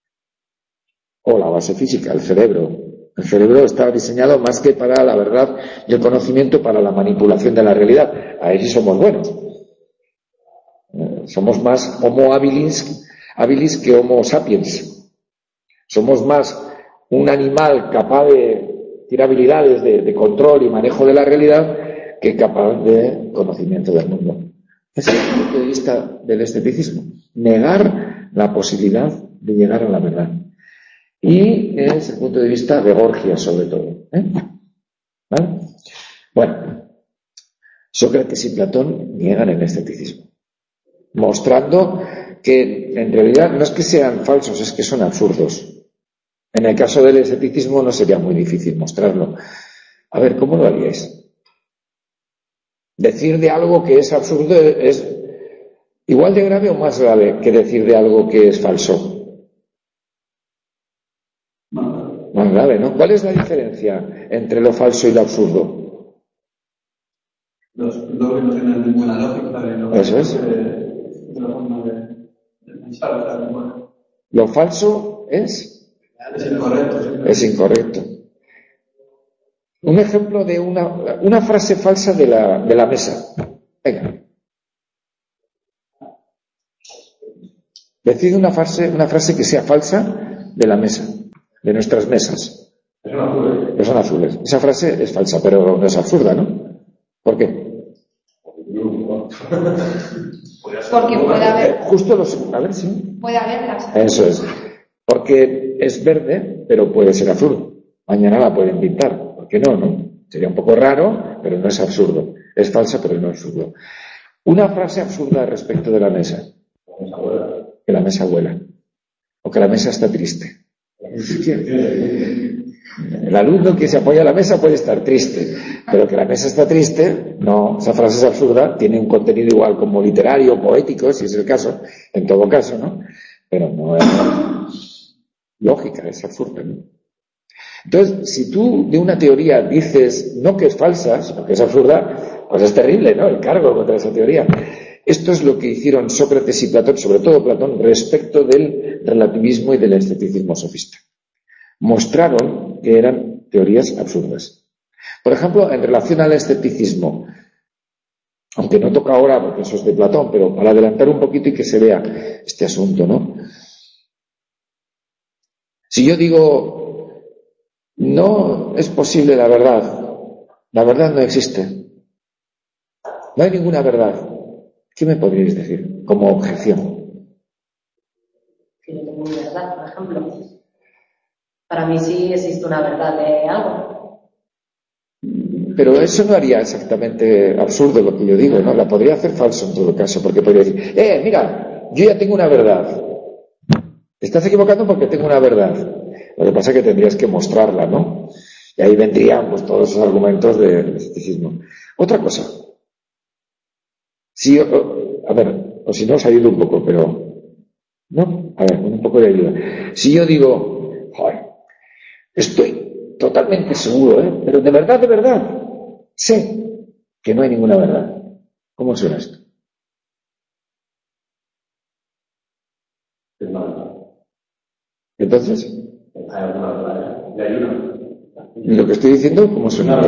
O la base física, el cerebro. El cerebro está diseñado más que para la verdad y el conocimiento, para la manipulación de la realidad. Ahí sí somos buenos. Somos más homo habilis habilis que Homo sapiens. Somos más un animal capaz de tiene habilidades de control y manejo de la realidad que capaz de conocimiento del mundo. Ese es el punto de vista del escepticismo. Negar la posibilidad de llegar a la verdad. Y es el punto de vista de Gorgias, sobre todo. ¿Vale? Bueno, Sócrates y Platón niegan el escepticismo, mostrando que en realidad no es que sean falsos, es que son absurdos. En el caso del escepticismo no sería muy difícil mostrarlo. A ver, ¿cómo lo haríais? Decir de algo que es absurdo es igual de grave o más grave que decir de algo que es falso. Más grave, ¿no? ¿Cuál es la diferencia entre lo falso y lo absurdo? Los que no tienen ninguna lógica. Eso es. Lo falso es incorrecto. Es incorrecto. Un ejemplo de una frase falsa de la mesa. Venga. Decid una frase que sea falsa de la mesa, de nuestras mesas. Son azules. Esa frase es falsa, pero no es absurda, ¿no? ¿Por qué? Porque puede haber. A ver, sí. Puede haberlas. Eso es. Porque es verde, pero puede ser azul. Mañana la pueden pintar. ¿Por qué no? ¿No? Sería un poco raro, pero no es absurdo. Es falsa, pero no es absurdo. Una frase absurda respecto de la mesa. Que la mesa vuela. O que la mesa está triste. El alumno que se apoya a la mesa puede estar triste, pero que la mesa está triste, no, esa frase es absurda, tiene un contenido igual como literario, poético, si es el caso, en todo caso, ¿no? Pero no es lógica, es absurda, ¿no? Entonces, si tú de una teoría dices no que es falsa, sino que es absurda, pues es terrible, ¿no? El cargo contra esa teoría. Esto es lo que hicieron Sócrates y Platón, sobre todo Platón, respecto del relativismo y del escepticismo sofista. Mostraron que eran teorías absurdas. Por ejemplo, en relación al escepticismo, aunque no toca ahora porque eso es de Platón, pero para adelantar un poquito y que se vea este asunto, ¿no? Si yo digo, no es posible la verdad no existe, no hay ninguna verdad, ¿qué me podríais decir como objeción? Que no tengo una verdad, por ejemplo. Para mí sí existe una verdad de algo. Pero eso no haría exactamente absurdo lo que yo digo, ¿no? La podría hacer falso en todo caso, porque podría decir, mira, yo ya tengo una verdad. Te estás equivocando porque tengo una verdad. Lo que pasa es que tendrías que mostrarla, ¿no? Y ahí vendrían pues todos esos argumentos del escepticismo. Otra cosa. Si, a ver, o si no os ayudo un poco, pero... ¿No? A ver, un poco de ayuda. Si yo digo, joder, estoy totalmente seguro, pero de verdad, sé que no hay ninguna verdad. ¿Cómo suena esto? Entonces, lo que estoy diciendo, ¿cómo suena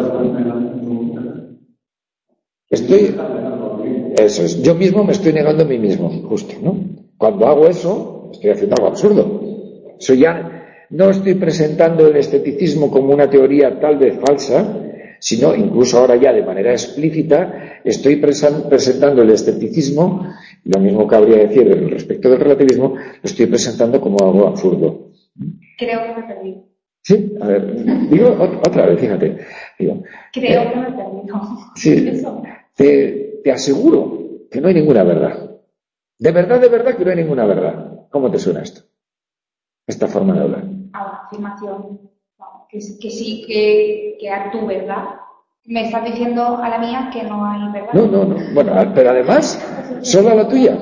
entonces? Eso es, yo mismo me estoy negando a mí mismo, justo, ¿no? Cuando hago eso, estoy haciendo algo absurdo. Eso ya no estoy presentando el escepticismo como una teoría tal vez falsa, sino incluso ahora ya de manera explícita estoy presentando el escepticismo, lo mismo cabría decir respecto del relativismo, lo estoy presentando como algo absurdo. Creo que me perdí. Sí, a ver, digo otra vez, fíjate. Digo, creo que me perdí. Sí, te aseguro que no hay ninguna verdad. De verdad que no hay ninguna verdad. ¿Cómo te suena esto? Esta forma de hablar. A una afirmación. Que sí, que a tu verdad. Me estás diciendo a la mía que no hay verdad. No. Bueno, pero además, solo a la tuya.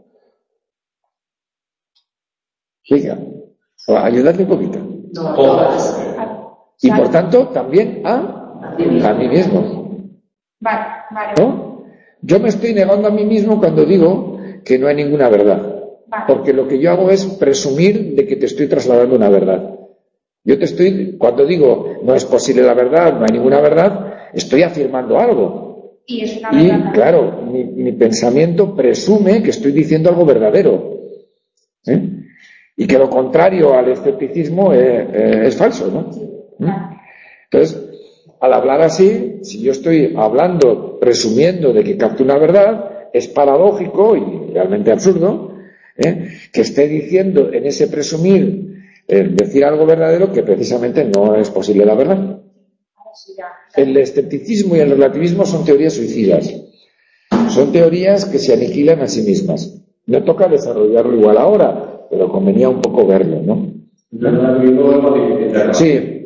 Venga, ayudadme un poquito. Y por tanto, también a mí mismo. Vale. ¿No? Yo me estoy negando a mí mismo cuando digo que no hay ninguna verdad. Porque lo que yo hago es presumir de que te estoy trasladando una verdad. Cuando digo no es posible la verdad, no hay ninguna verdad, estoy afirmando algo. Y es una verdad. Y claro, mi pensamiento presume que estoy diciendo algo verdadero. Y que lo contrario al escepticismo es falso, ¿no? Entonces, al hablar así, si yo estoy hablando, presumiendo de que capto una verdad, es paradójico y realmente absurdo, que esté diciendo en ese presumir, decir algo verdadero que precisamente no es posible la verdad. El escepticismo y el relativismo son teorías suicidas. Son teorías que se aniquilan a sí mismas. No toca desarrollarlo igual ahora, pero convenía un poco verlo, ¿no? Sí.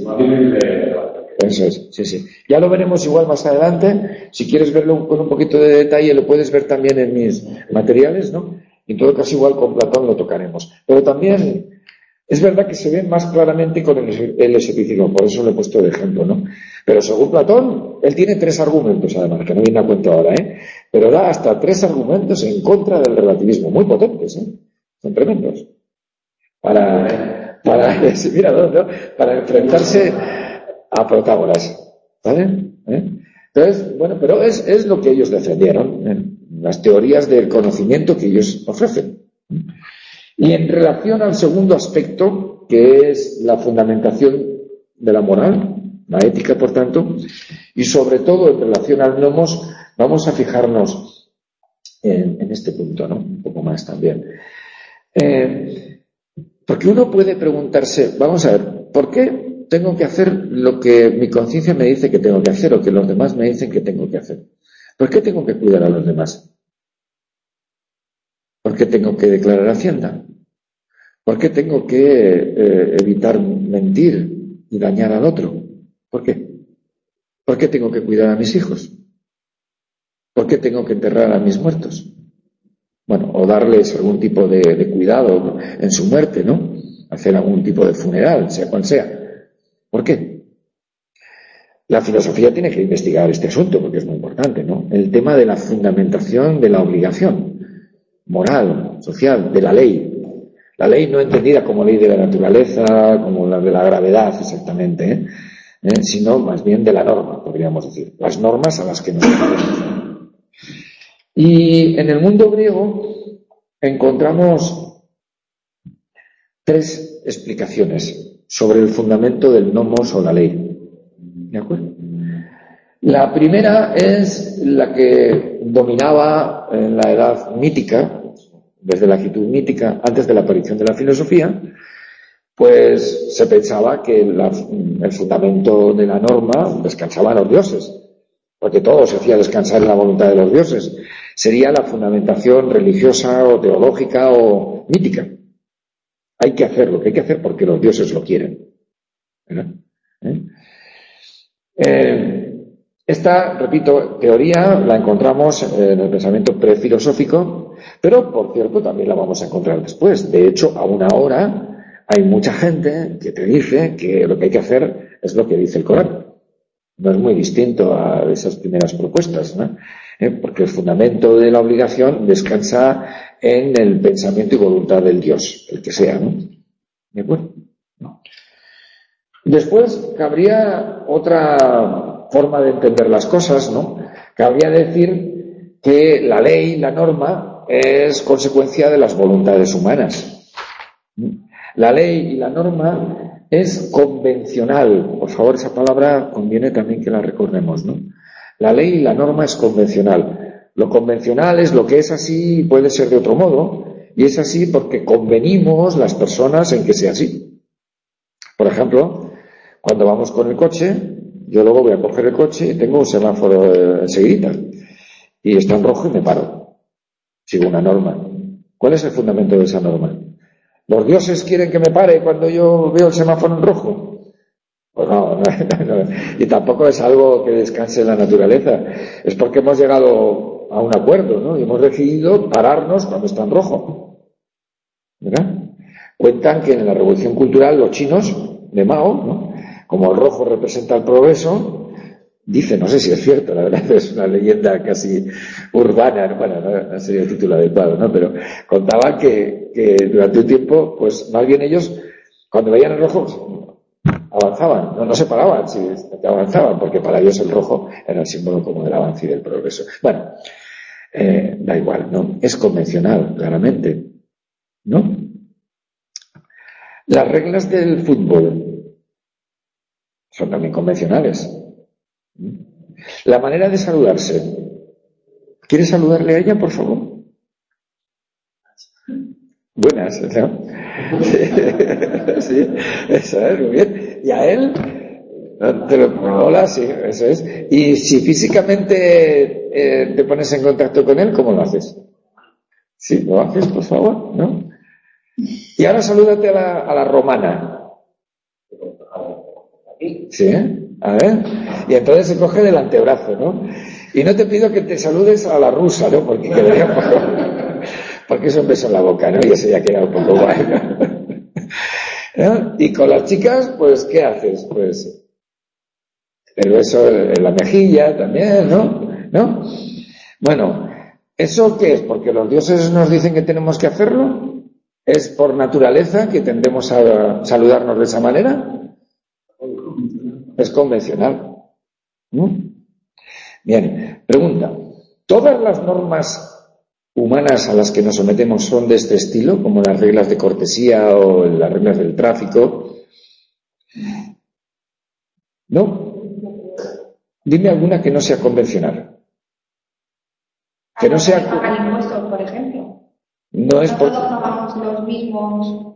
Eso es, sí. Ya lo veremos igual más adelante. Si quieres verlo con un poquito de detalle, lo puedes ver también en mis materiales, ¿no? En todo caso, igual con Platón lo tocaremos. Pero también es verdad que se ve más claramente con el escepticismo, por eso lo he puesto de ejemplo, ¿no? Pero según Platón, él tiene 3 argumentos, además, que no viene a cuento ahora, pero da hasta 3 argumentos en contra del relativismo, muy potentes, son tremendos. Para enfrentarse a Protágoras, ¿vale? Entonces, bueno, pero es lo que ellos defendieron, las teorías del conocimiento que ellos ofrecen. Y en relación al segundo aspecto, que es la fundamentación de la moral, la ética, por tanto, y sobre todo en relación al nomos, vamos a fijarnos en este punto, ¿no? Un poco más también. Porque uno puede preguntarse, vamos a ver, ¿por qué tengo que hacer lo que mi conciencia me dice que tengo que hacer o que los demás me dicen que tengo que hacer? ¿Por qué tengo que cuidar a los demás? ¿Por qué tengo que declarar Hacienda? ¿Por qué tengo que evitar mentir y dañar al otro? ¿Por qué? ¿Por qué tengo que cuidar a mis hijos? ¿Por qué tengo que enterrar a mis muertos? Bueno, o darles algún tipo de cuidado en su muerte, ¿no? Hacer algún tipo de funeral, sea cual sea. ¿Por qué? La filosofía tiene que investigar este asunto porque es muy importante, ¿no? El tema de la fundamentación de la obligación moral, social, de la ley. La ley no entendida como ley de la naturaleza, como la de la gravedad exactamente, sino más bien de la norma, podríamos decir. Las normas a las que nos referimos. Y en el mundo griego encontramos 3 explicaciones sobre el fundamento del nomos o la ley. ¿De acuerdo? La primera es la que dominaba en la edad mítica, desde la actitud mítica, antes de la aparición de la filosofía, pues se pensaba que el fundamento de la norma descansaba en los dioses, porque todo se hacía descansar en la voluntad de los dioses. Sería la fundamentación religiosa o teológica o mítica. Hay que hacer lo que hay que hacer porque los dioses lo quieren. ¿Verdad? Esta, repito, teoría la encontramos en el pensamiento prefilosófico, pero, por cierto, también la vamos a encontrar después. De hecho, aún ahora hay mucha gente que te dice que lo que hay que hacer es lo que dice el Corán. No es muy distinto a esas primeras propuestas, ¿no? Porque el fundamento de la obligación descansa en el pensamiento y voluntad del Dios, el que sea, ¿no? ¿De acuerdo? No. Después cabría otra forma de entender las cosas, ¿no? Cabría decir que la ley, la norma, es consecuencia de las voluntades humanas. La ley y la norma es convencional. Por favor, esa palabra conviene también que la recordemos, ¿no? La ley y la norma es convencional. Lo convencional es lo que es así y puede ser de otro modo, y es así porque convenimos las personas en que sea así. Por ejemplo, cuando vamos con el coche, yo luego voy a coger el coche y tengo un semáforo enseguida y está en rojo y me paro. Sigo una norma. ¿Cuál es el fundamento de esa norma? ¿Los dioses quieren que me pare cuando yo veo el semáforo en rojo? Pues no. Y tampoco es algo que descanse en la naturaleza. Es porque hemos llegado a un acuerdo, ¿no? Y hemos decidido pararnos cuando está en rojo. ¿Verdad? Cuentan que en la Revolución Cultural los chinos de Mao, ¿no? Como el rojo representa el progreso, dice, no sé si es cierto, la verdad es una leyenda casi urbana, bueno, no sería el título adecuado, ¿no? Pero contaban que durante un tiempo, pues más bien ellos, cuando veían el rojo, avanzaban, no se paraban, sí, avanzaban, porque para ellos el rojo era el símbolo como del avance y del progreso. Bueno, da igual, ¿no? Es convencional, claramente. ¿no? Las reglas del fútbol son también convencionales. La manera de saludarse. ¿Quieres saludarle a ella, por favor? Buenas, ¿no? Sí, eso es, muy bien. Y a él, hola, sí, eso es. Y si físicamente te pones en contacto con él, ¿cómo lo haces? Sí, lo haces, por favor, ¿no? Y ahora salúdate a la romana. Sí, a ver. Y entonces se coge del antebrazo, ¿no? Y no te pido que te saludes a la rusa, ¿no? Porque quedaría un poco... Porque es un beso en la boca, ¿no? Y eso ya queda un poco guay, ¿no? Y con las chicas, pues, ¿qué haces? Pues el beso en la mejilla también, ¿no? Bueno, ¿eso qué es? ¿Porque los dioses nos dicen que tenemos que hacerlo? ¿Es por naturaleza que tendemos a saludarnos de esa manera? Es convencional. Bien, pregunta. ¿Todas las normas humanas a las que nos sometemos son de este estilo, como las reglas de cortesía o las reglas del tráfico? ¿No? Dime alguna que no sea convencional. Que no sea... Pagar impuestos, por ejemplo. No es por... todos pagamos los mismos.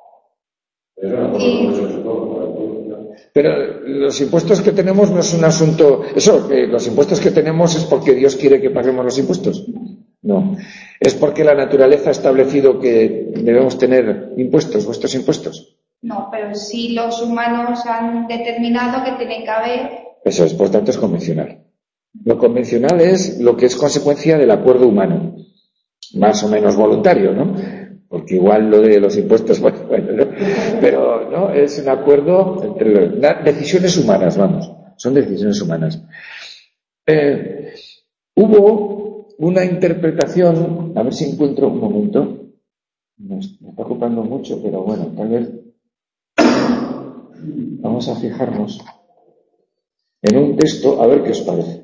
Pero los impuestos que tenemos no es un asunto... Eso, que los impuestos que tenemos es porque Dios quiere que paguemos los impuestos. No. Es porque la naturaleza ha establecido que debemos tener impuestos, vuestros impuestos. No, pero sí los humanos han determinado que tienen que haber... Eso es, por tanto es convencional. Lo convencional es lo que es consecuencia del acuerdo humano, más o menos voluntario, ¿no? Porque igual lo de los impuestos, bueno, ¿no? Pero no, es un acuerdo entre decisiones humanas, vamos, son decisiones humanas. Hubo una interpretación, a ver si encuentro un momento, me está ocupando mucho, pero bueno, tal vez vamos a fijarnos en un texto, a ver qué os parece.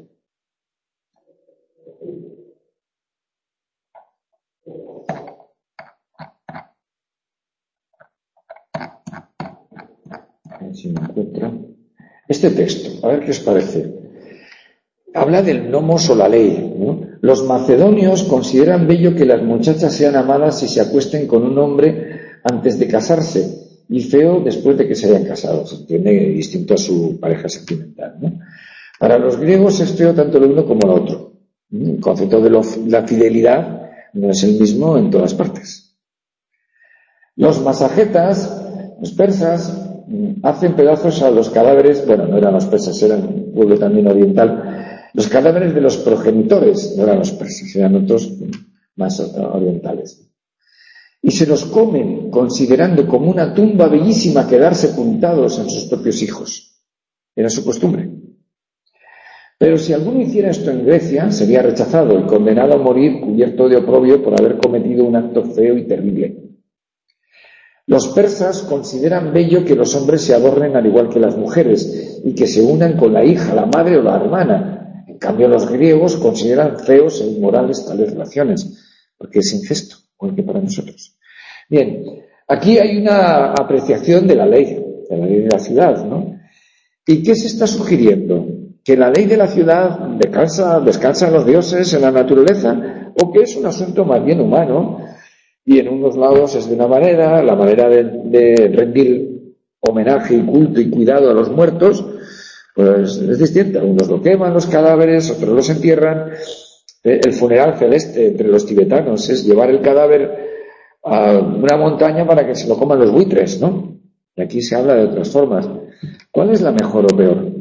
A ver si me encuentro. Este texto, a ver qué os parece. Habla del nomos o la ley, ¿no? Los macedonios consideran bello que las muchachas sean amadas y se acuesten con un hombre antes de casarse, y feo después de que se hayan casado. Se entiende distinto a su pareja sentimental, ¿no? Para los griegos es feo tanto lo uno como lo otro. El concepto de la fidelidad no es el mismo en todas partes. Los masajetas, los persas, hacen pedazos a los cadáveres, bueno, no eran los persas, eran un pueblo también oriental, los cadáveres de los progenitores, no eran los persas, eran otros más orientales. Y se los comen, considerando como una tumba bellísima quedar sepultados en sus propios hijos. Era su costumbre. Pero si alguno hiciera esto en Grecia, sería rechazado y condenado a morir cubierto de oprobio por haber cometido un acto feo y terrible. Los persas consideran bello que los hombres se adornen al igual que las mujeres y que se unan con la hija, la madre o la hermana. En cambio, los griegos consideran feos e inmorales tales relaciones, porque es incesto, igual que para nosotros. Bien, aquí hay una apreciación de la ley de la ciudad, ¿no? ¿Y qué se está sugiriendo? ¿Que la ley de la ciudad descansa en los dioses, en la naturaleza? ¿O que es un asunto más bien humano? Y en unos lados es de una manera, la manera de rendir homenaje y culto y cuidado a los muertos, pues es distinta. Unos lo queman los cadáveres, otros los entierran. El funeral celeste entre los tibetanos es llevar el cadáver a una montaña para que se lo coman los buitres, ¿no? Y aquí se habla de otras formas. ¿Cuál es la mejor o peor?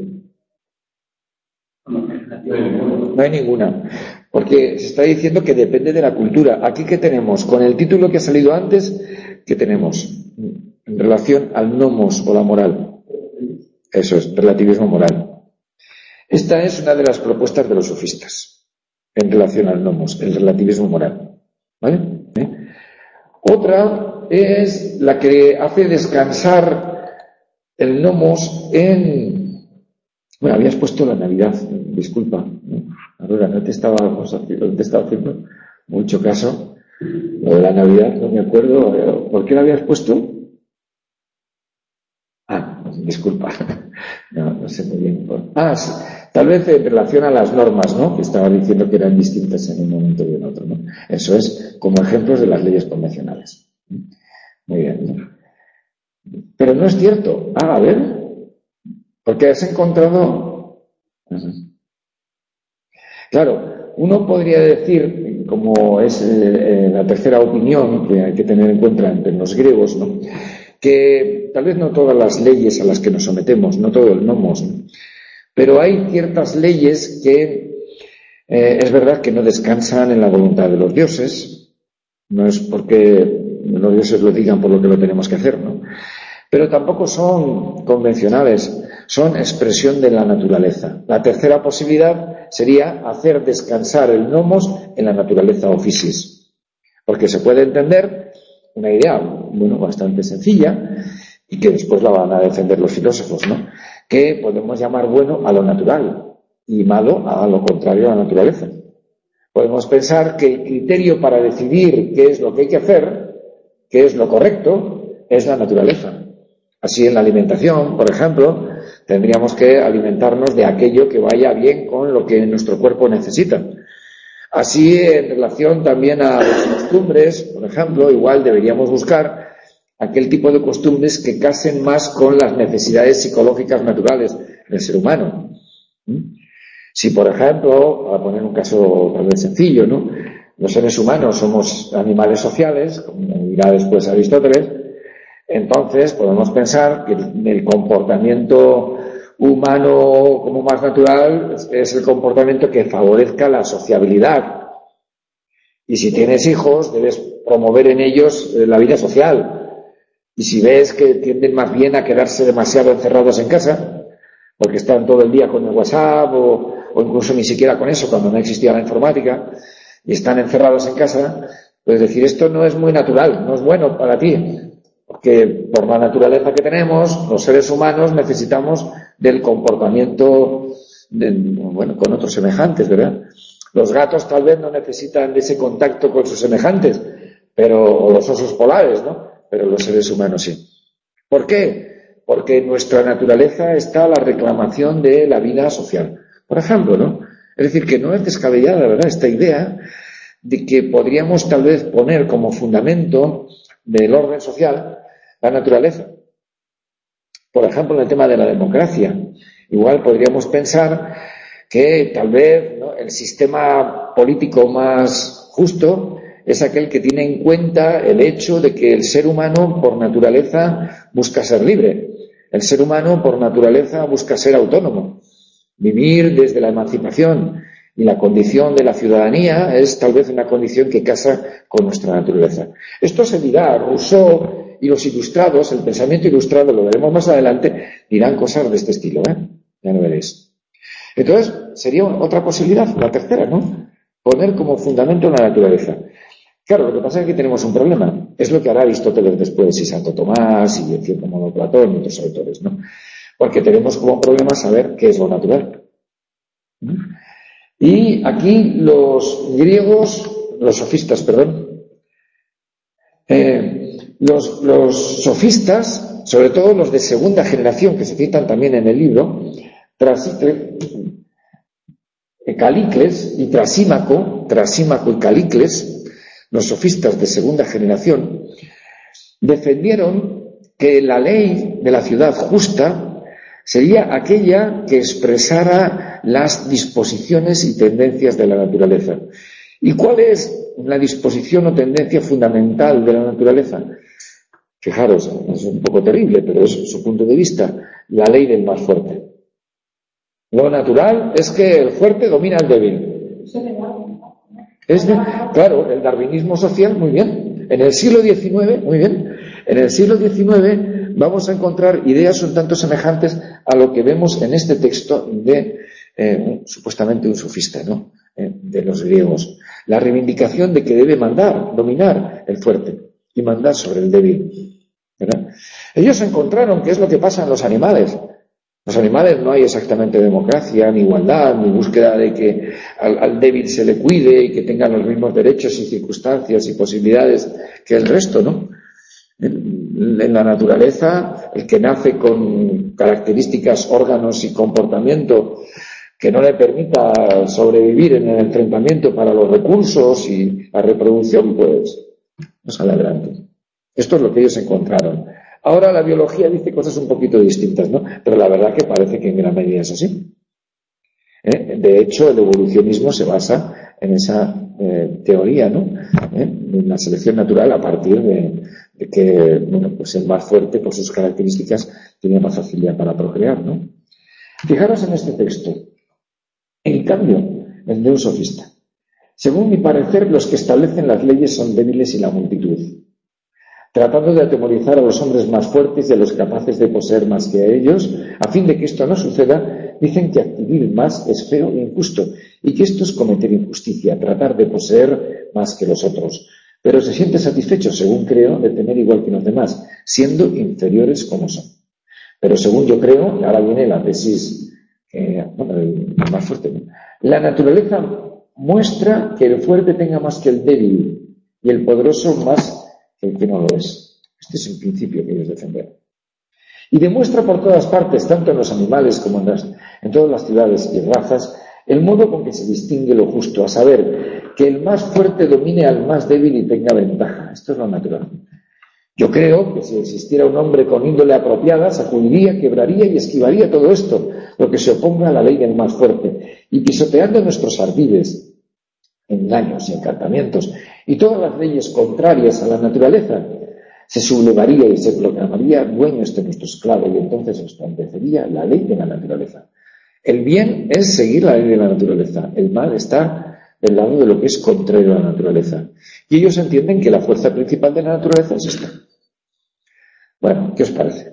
No hay ninguna. Porque se está diciendo que depende de la cultura. Aquí, ¿qué tenemos? Con el título que ha salido antes, ¿qué tenemos? En relación al nomos o la moral. Eso es, relativismo moral. Esta es una de las propuestas de los sofistas en relación al nomos, el relativismo moral. ¿Vale? Otra es la que hace descansar el nomos en... Bueno, habías puesto la Navidad, disculpa. Aurora, no te estaba haciendo mucho caso. Lo de la Navidad, no me acuerdo. ¿Por qué lo habías puesto? Disculpa. No sé muy bien. Sí. Tal vez en relación a las normas, ¿no? Que estaba diciendo que eran distintas en un momento y en otro, ¿no? Eso es como ejemplos de las leyes convencionales. Muy bien, ¿no? Pero no es cierto. A ver. Porque has encontrado... Claro, uno podría decir, como es la tercera opinión que hay que tener en cuenta entre los griegos, ¿no? Que tal vez no todas las leyes a las que nos sometemos, no todo el nomos, ¿no? Pero hay ciertas leyes que es verdad que no descansan en la voluntad de los dioses, no es porque los dioses lo digan por lo que lo tenemos que hacer, ¿no? Pero tampoco son convencionales, son expresión de la naturaleza. La tercera posibilidad sería hacer descansar el nomos en la naturaleza o physis, porque se puede entender una idea, bueno, bastante sencilla, y que después la van a defender los filósofos, ¿no? Que podemos llamar bueno a lo natural y malo a lo contrario a la naturaleza. Podemos pensar que el criterio para decidir qué es lo que hay que hacer, qué es lo correcto, es la naturaleza. Así en la alimentación, por ejemplo, tendríamos que alimentarnos de aquello que vaya bien con lo que nuestro cuerpo necesita. Así, en relación también a las costumbres, por ejemplo, igual deberíamos buscar aquel tipo de costumbres que casen más con las necesidades psicológicas naturales del ser humano. Si, por ejemplo, para poner un caso tal vez sencillo, ¿no? Los seres humanos somos animales sociales, como dirá después Aristóteles, entonces podemos pensar que el comportamiento humano como más natural es el comportamiento que favorezca la sociabilidad. Y si tienes hijos, debes promover en ellos la vida social. Y si ves que tienden más bien a quedarse demasiado encerrados en casa, porque están todo el día con el WhatsApp o incluso ni siquiera con eso cuando no existía la informática, y están encerrados en casa, pues decir, esto no es muy natural, no es bueno para ti. Porque por la naturaleza que tenemos, los seres humanos necesitamos del comportamiento con otros semejantes, ¿verdad? Los gatos tal vez no necesitan de ese contacto con sus semejantes, o los osos polares, ¿no? Pero los seres humanos sí. ¿Por qué? Porque en nuestra naturaleza está la reclamación de la vida social. Por ejemplo, ¿no? Es decir, que no es descabellada, ¿verdad?, esta idea de que podríamos tal vez poner como fundamento del orden social la naturaleza. Por ejemplo, en el tema de la democracia, igual podríamos pensar que tal vez, ¿no?, el sistema político más justo es aquel que tiene en cuenta el hecho de que el ser humano por naturaleza busca ser libre. El ser humano por naturaleza busca ser autónomo, vivir desde la emancipación, y la condición de la ciudadanía es tal vez una condición que casa con nuestra naturaleza. Esto se dirá, Rousseau y los ilustrados, el pensamiento ilustrado, lo veremos más adelante, dirán cosas de este estilo, ya lo veréis. Entonces, sería otra posibilidad, la tercera, ¿no? Poner como fundamento la naturaleza. Claro, lo que pasa es que tenemos un problema. Es lo que hará Aristóteles después, y Santo Tomás, y en cierto modo Platón y otros autores, ¿no? Porque tenemos como problema saber qué es lo natural. Y aquí los sofistas, los sofistas, sobre todo los de segunda generación, que se citan también en el libro, Calicles y Trasímaco y Calicles, los sofistas de segunda generación, defendieron que la ley de la ciudad justa sería aquella que expresara las disposiciones y tendencias de la naturaleza. ¿Y cuál es la disposición o tendencia fundamental de la naturaleza? Fijaros, es un poco terrible, pero es su punto de vista, la ley del más fuerte. Lo natural es que el fuerte domina al débil. Claro, el darwinismo social, muy bien. En el siglo XIX, muy bien. En el siglo XIX vamos a encontrar ideas un tanto semejantes a lo que vemos en este texto de supuestamente un sofista, ¿no? De los griegos. La reivindicación de que debe dominar el fuerte y mandar sobre el débil, ¿verdad? Ellos encontraron qué es lo que pasa en los animales. Los animales no hay exactamente democracia, ni igualdad, ni búsqueda de que al débil se le cuide y que tengan los mismos derechos y circunstancias y posibilidades que el resto, ¿no? En la naturaleza, el que nace con características, órganos y comportamiento que no le permita sobrevivir en el enfrentamiento para los recursos y la reproducción, pues no sale adelante. Esto es lo que ellos encontraron. Ahora la biología dice cosas un poquito distintas, ¿no? Pero la verdad que parece que en gran medida es así. De hecho, el evolucionismo se basa en esa teoría, ¿no? En la selección natural a partir de que, bueno, pues el más fuerte por sus características tiene más facilidad para procrear, ¿no? Fijaros en este texto. En cambio, el de un sofista. Según mi parecer, los que establecen las leyes son débiles y la multitud, tratando de atemorizar a los hombres más fuertes y a los capaces de poseer más que a ellos. A fin de que esto no suceda, dicen que adquirir más es feo e injusto, y que esto es cometer injusticia, tratar de poseer más que los otros. Pero se siente satisfecho, según creo, de tener igual que los demás, siendo inferiores como son. Pero según yo creo, y ahora viene la tesis el más fuerte, ¿no? La naturaleza muestra que el fuerte tenga más que el débil y el poderoso más que el que no lo es. Este es el principio que ellos defienden. Y demuestra por todas partes, tanto en los animales como en todas las ciudades y razas, el modo con que se distingue lo justo, a saber, que el más fuerte domine al más débil y tenga ventaja. Esto es lo natural. Yo creo que si existiera un hombre con índole apropiada, sacudiría, quebraría y esquivaría todo esto, lo que se oponga a la ley del más fuerte, y pisoteando nuestros ardides, engaños y encantamientos, y todas las leyes contrarias a la naturaleza, se sublevaría y se proclamaría dueño de nuestro esclavo, y entonces resplandecería la ley de la naturaleza. El bien es seguir la ley de la naturaleza, el mal está del lado de lo que es contrario a la naturaleza. Y ellos entienden que la fuerza principal de la naturaleza es esta. Bueno, ¿qué os parece?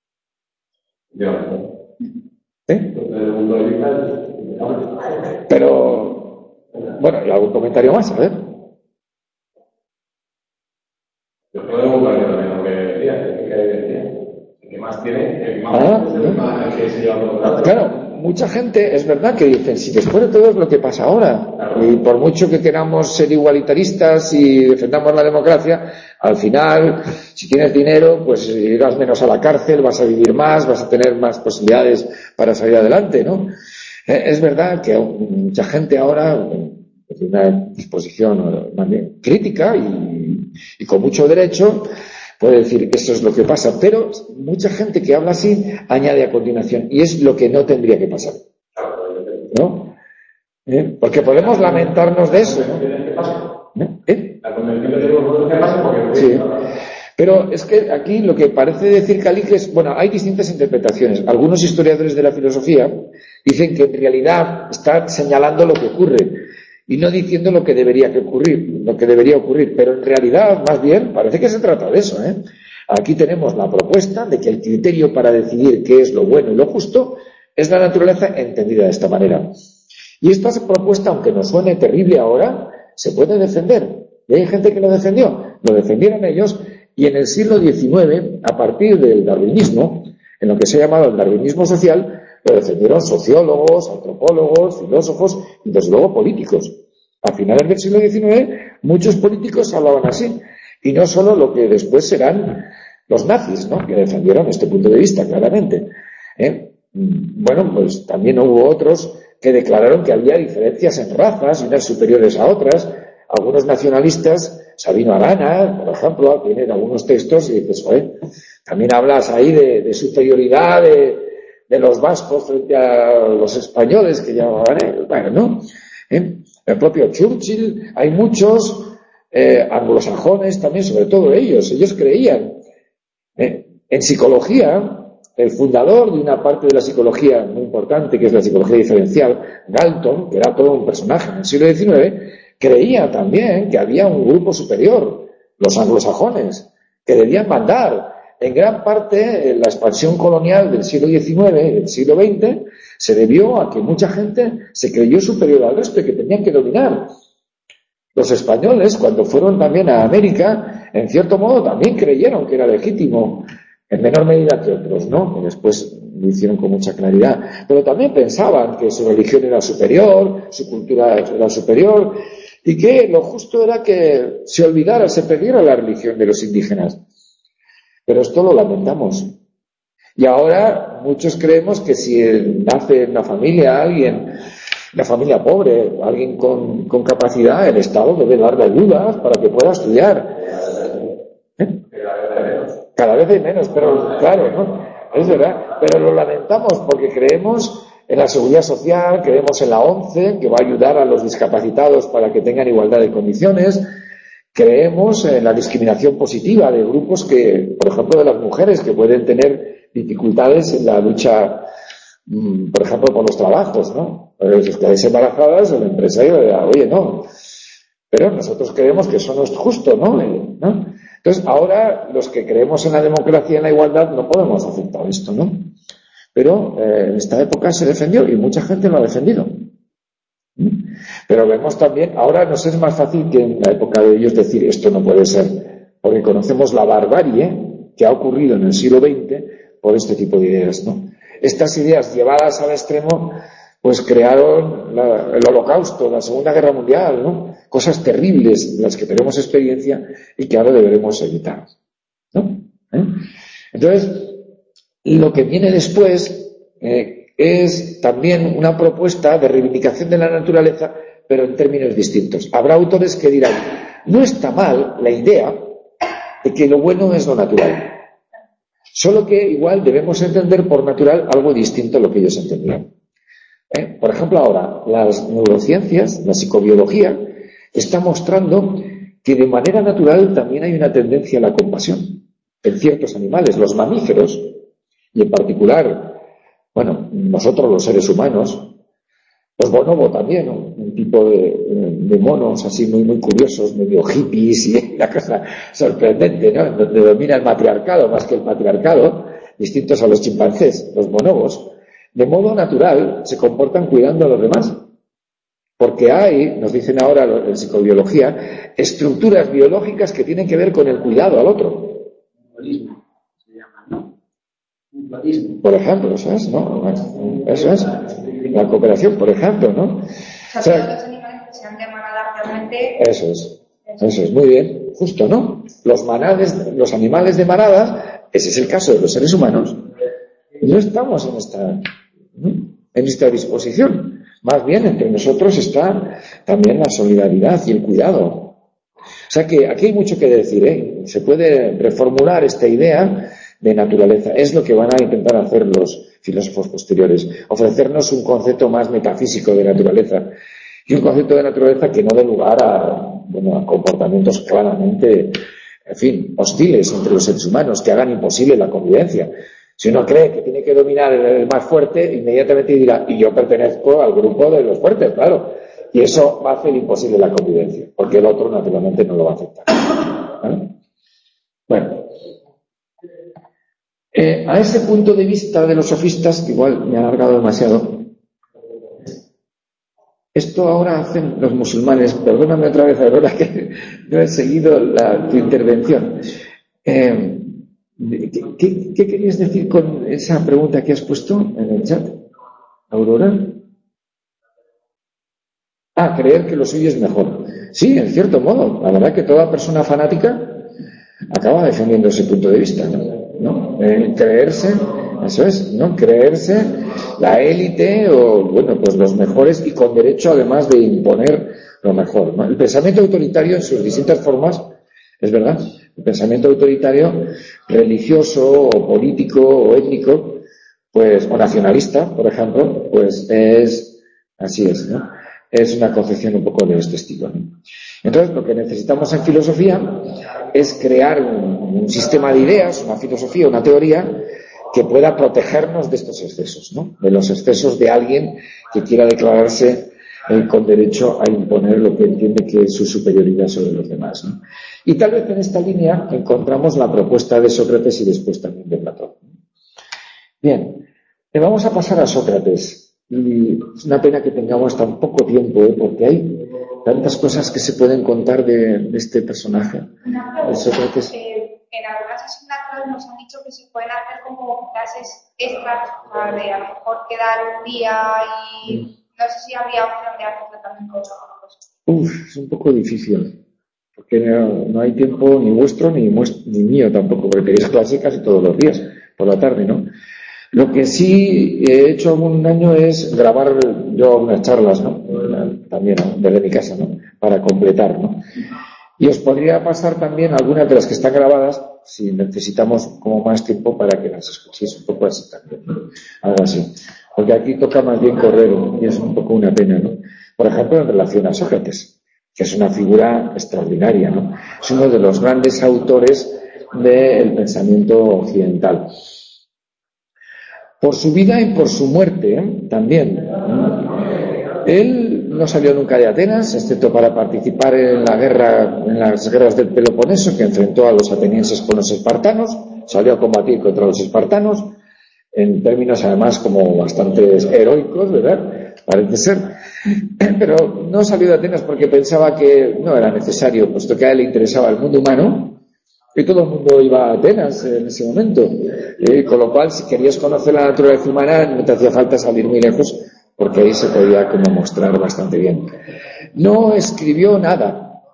Pero, bueno, ¿y algún comentario más? A ver. Yo creo que decía, que más tiene, que más que se lleva. Claro. Mucha gente, es verdad que dicen, si después de todo es lo que pasa ahora, y por mucho que queramos ser igualitaristas y defendamos la democracia, al final, si tienes dinero, pues irás menos a la cárcel, vas a vivir más, vas a tener más posibilidades para salir adelante, ¿no? Es verdad que mucha gente ahora tiene una disposición más bien crítica y con mucho derecho puede decir que esto es lo que pasa, pero mucha gente que habla así añade a continuación, y es lo que no tendría que pasar, ¿no? Porque podemos lamentarnos de eso, ¿no? La convención de los que pasa porque sí. Pero es que aquí lo que parece decir Kalik es, bueno, hay distintas interpretaciones. Algunos historiadores de la filosofía dicen que en realidad está señalando lo que ocurre y no diciendo lo que debería ocurrir, pero en realidad, más bien, parece que se trata de eso, ¿eh? Aquí tenemos la propuesta de que el criterio para decidir qué es lo bueno y lo justo es la naturaleza entendida de esta manera. Y esta propuesta, aunque nos suene terrible ahora, se puede defender. Y hay gente que lo defendió, lo defendieron ellos, y en el siglo XIX, a partir del darwinismo, en lo que se ha llamado el darwinismo social, lo defendieron sociólogos, antropólogos, filósofos y desde luego políticos. A finales del siglo XIX muchos políticos hablaban así, y no solo lo que después serán los nazis, ¿no?, que defendieron este punto de vista claramente. Bueno, pues también hubo otros que declararon que había diferencias en razas y unas superiores a otras. Algunos nacionalistas, Sabino Arana, por ejemplo, tienen algunos textos y dices, oye, también hablas ahí de superioridad de los vascos frente a los españoles que llamaban ellos. Bueno, ¿no? El propio Churchill, hay muchos anglosajones también, sobre todo ellos creían. En psicología, el fundador de una parte de la psicología muy importante, que es la psicología diferencial, Galton, que era todo un personaje en el siglo XIX, creía también que había un grupo superior, los anglosajones, que debían mandar. En gran parte, la expansión colonial del siglo XIX y del siglo XX se debió a que mucha gente se creyó superior al resto y que tenían que dominar. Los españoles, cuando fueron también a América, en cierto modo también creyeron que era legítimo, en menor medida que otros, ¿no? Que después lo hicieron con mucha claridad. Pero también pensaban que su religión era superior, su cultura era superior, y que lo justo era que se olvidara, se perdiera la religión de los indígenas. Pero esto lo lamentamos. Y ahora muchos creemos que si nace en una familia alguien, una familia pobre, alguien con capacidad, el Estado debe darle ayudas para que pueda estudiar. Cada vez hay menos, pero claro, ¿no? Es verdad. Pero lo lamentamos porque creemos en la seguridad social, creemos en la ONCE, que va a ayudar a los discapacitados para que tengan igualdad de condiciones. Creemos en la discriminación positiva de grupos que, por ejemplo, de las mujeres que pueden tener dificultades en la lucha, por ejemplo, por los trabajos, ¿no? Si estáis embarazadas, el empresario dirá, oye, no. Pero nosotros creemos que eso no es justo, ¿no? Entonces, ahora, los que creemos en la democracia y en la igualdad no podemos aceptar esto, ¿no? Pero en esta época se defendió y mucha gente lo ha defendido. Pero vemos también, ahora nos es más fácil que en la época de ellos decir esto no puede ser, porque conocemos la barbarie que ha ocurrido en el siglo XX por este tipo de ideas, ¿no? Estas ideas llevadas al extremo pues crearon el Holocausto, la Segunda Guerra Mundial, ¿no? Cosas terribles de las que tenemos experiencia y que ahora deberemos evitar, ¿no? Entonces, lo que viene después es también una propuesta de reivindicación de la naturaleza, pero en términos distintos. Habrá autores que dirán, no está mal la idea de que lo bueno es lo natural, solo que igual debemos entender por natural algo distinto a lo que ellos entendían. Por ejemplo, ahora, las neurociencias, la psicobiología, está mostrando que de manera natural también hay una tendencia a la compasión en ciertos animales, los mamíferos, y en particular, bueno, nosotros los seres humanos, los bonobo también, ¿no? Un tipo de monos así muy, muy curiosos, medio hippies y una cosa sorprendente, ¿no? Donde domina el matriarcado más que el patriarcado, distintos a los chimpancés, los bonobos, de modo natural se comportan cuidando a los demás. Porque hay, nos dicen ahora en psicobiología, estructuras biológicas que tienen que ver con el cuidado al otro. Mutualismo se llama, ¿no? Mutualismo. Por ejemplo, ¿sabes? ¿No? Eso es. La cooperación, por ejemplo, ¿no? O sea, los animales que sean de manada realmente. Eso es, muy bien, justo, ¿no? Los animales de manada, ese es el caso de los seres humanos. No estamos en esta disposición. Más bien, entre nosotros está también la solidaridad y el cuidado. O sea que aquí hay mucho que decir, ¿eh? Se puede reformular esta idea de naturaleza. Es lo que van a intentar hacer los filósofos posteriores. Ofrecernos un concepto más metafísico de naturaleza. Y un concepto de naturaleza que no dé lugar a comportamientos claramente, en fin, hostiles entre los seres humanos, que hagan imposible la convivencia. Si uno cree que tiene que dominar el más fuerte, inmediatamente dirá, y yo pertenezco al grupo de los fuertes, claro. Y eso va a hacer imposible la convivencia, porque el otro naturalmente no lo va a aceptar. ¿Vale? Bueno. A ese punto de vista de los sofistas, que igual me ha alargado demasiado, esto ahora hacen los musulmanes. Perdóname otra vez, ahora que no he seguido tu intervención. ¿Qué querías decir con esa pregunta que has puesto en el chat, Aurora? Creer que lo suyo es mejor. Sí, en cierto modo. La verdad que toda persona fanática acaba defendiendo ese punto de vista, ¿no? Creerse, eso es, ¿no? Creerse la élite o, pues los mejores y con derecho además de imponer lo mejor, ¿no? El pensamiento autoritario en sus distintas formas, es verdad. El pensamiento autoritario, religioso o político o étnico, pues, o nacionalista, por ejemplo, pues así es, ¿no? Es una concepción un poco de este estilo, ¿no? Entonces, lo que necesitamos en filosofía es crear un sistema de ideas, una filosofía, una teoría que pueda protegernos de estos excesos, ¿no? De los excesos de alguien que quiera declararse con derecho a imponer lo que entiende que es su superioridad sobre los demás, ¿no? Y tal vez en esta línea encontramos la propuesta de Sócrates y después también de Platón. Bien, vamos a pasar a Sócrates. Y es una pena que tengamos tan poco tiempo, porque hay tantas cosas que se pueden contar de este personaje. Una pregunta, de Sócrates. en algunas asignaturas nos han dicho que se pueden hacer como clases extras, o sea, de a lo mejor quedar un día y no sé si habría opción de hacerlo también con otros. Es un poco difícil, porque no hay tiempo ni vuestro ni mío tampoco, porque tenéis clase casi todos los días, por la tarde, ¿no? Lo que sí he hecho algún año es grabar yo unas charlas, ¿no? También, ¿no? Desde mi casa, ¿no? Para completar, ¿no? Y os podría pasar también algunas de las que están grabadas, si necesitamos como más tiempo para que las escuchéis un poco así también, ¿no? Algo así. Porque aquí toca más bien correr, y es un poco una pena, ¿no? Por ejemplo, en relación a Sócrates, que es una figura extraordinaria, ¿no? Es uno de los grandes autores del pensamiento occidental. Por su vida y por su muerte, también. Él no salió nunca de Atenas, excepto para participar en las guerras del Peloponeso, que enfrentó a los atenienses con los espartanos. Salió a combatir contra los espartanos, en términos además como bastante heroicos, ¿verdad? Parece ser. Pero no salió de Atenas porque pensaba que no era necesario, puesto que a él le interesaba el mundo humano, y todo el mundo iba a Atenas en ese momento. Con lo cual, si querías conocer la naturaleza humana, no te hacía falta salir muy lejos, porque ahí se podía como mostrar bastante bien. No escribió nada,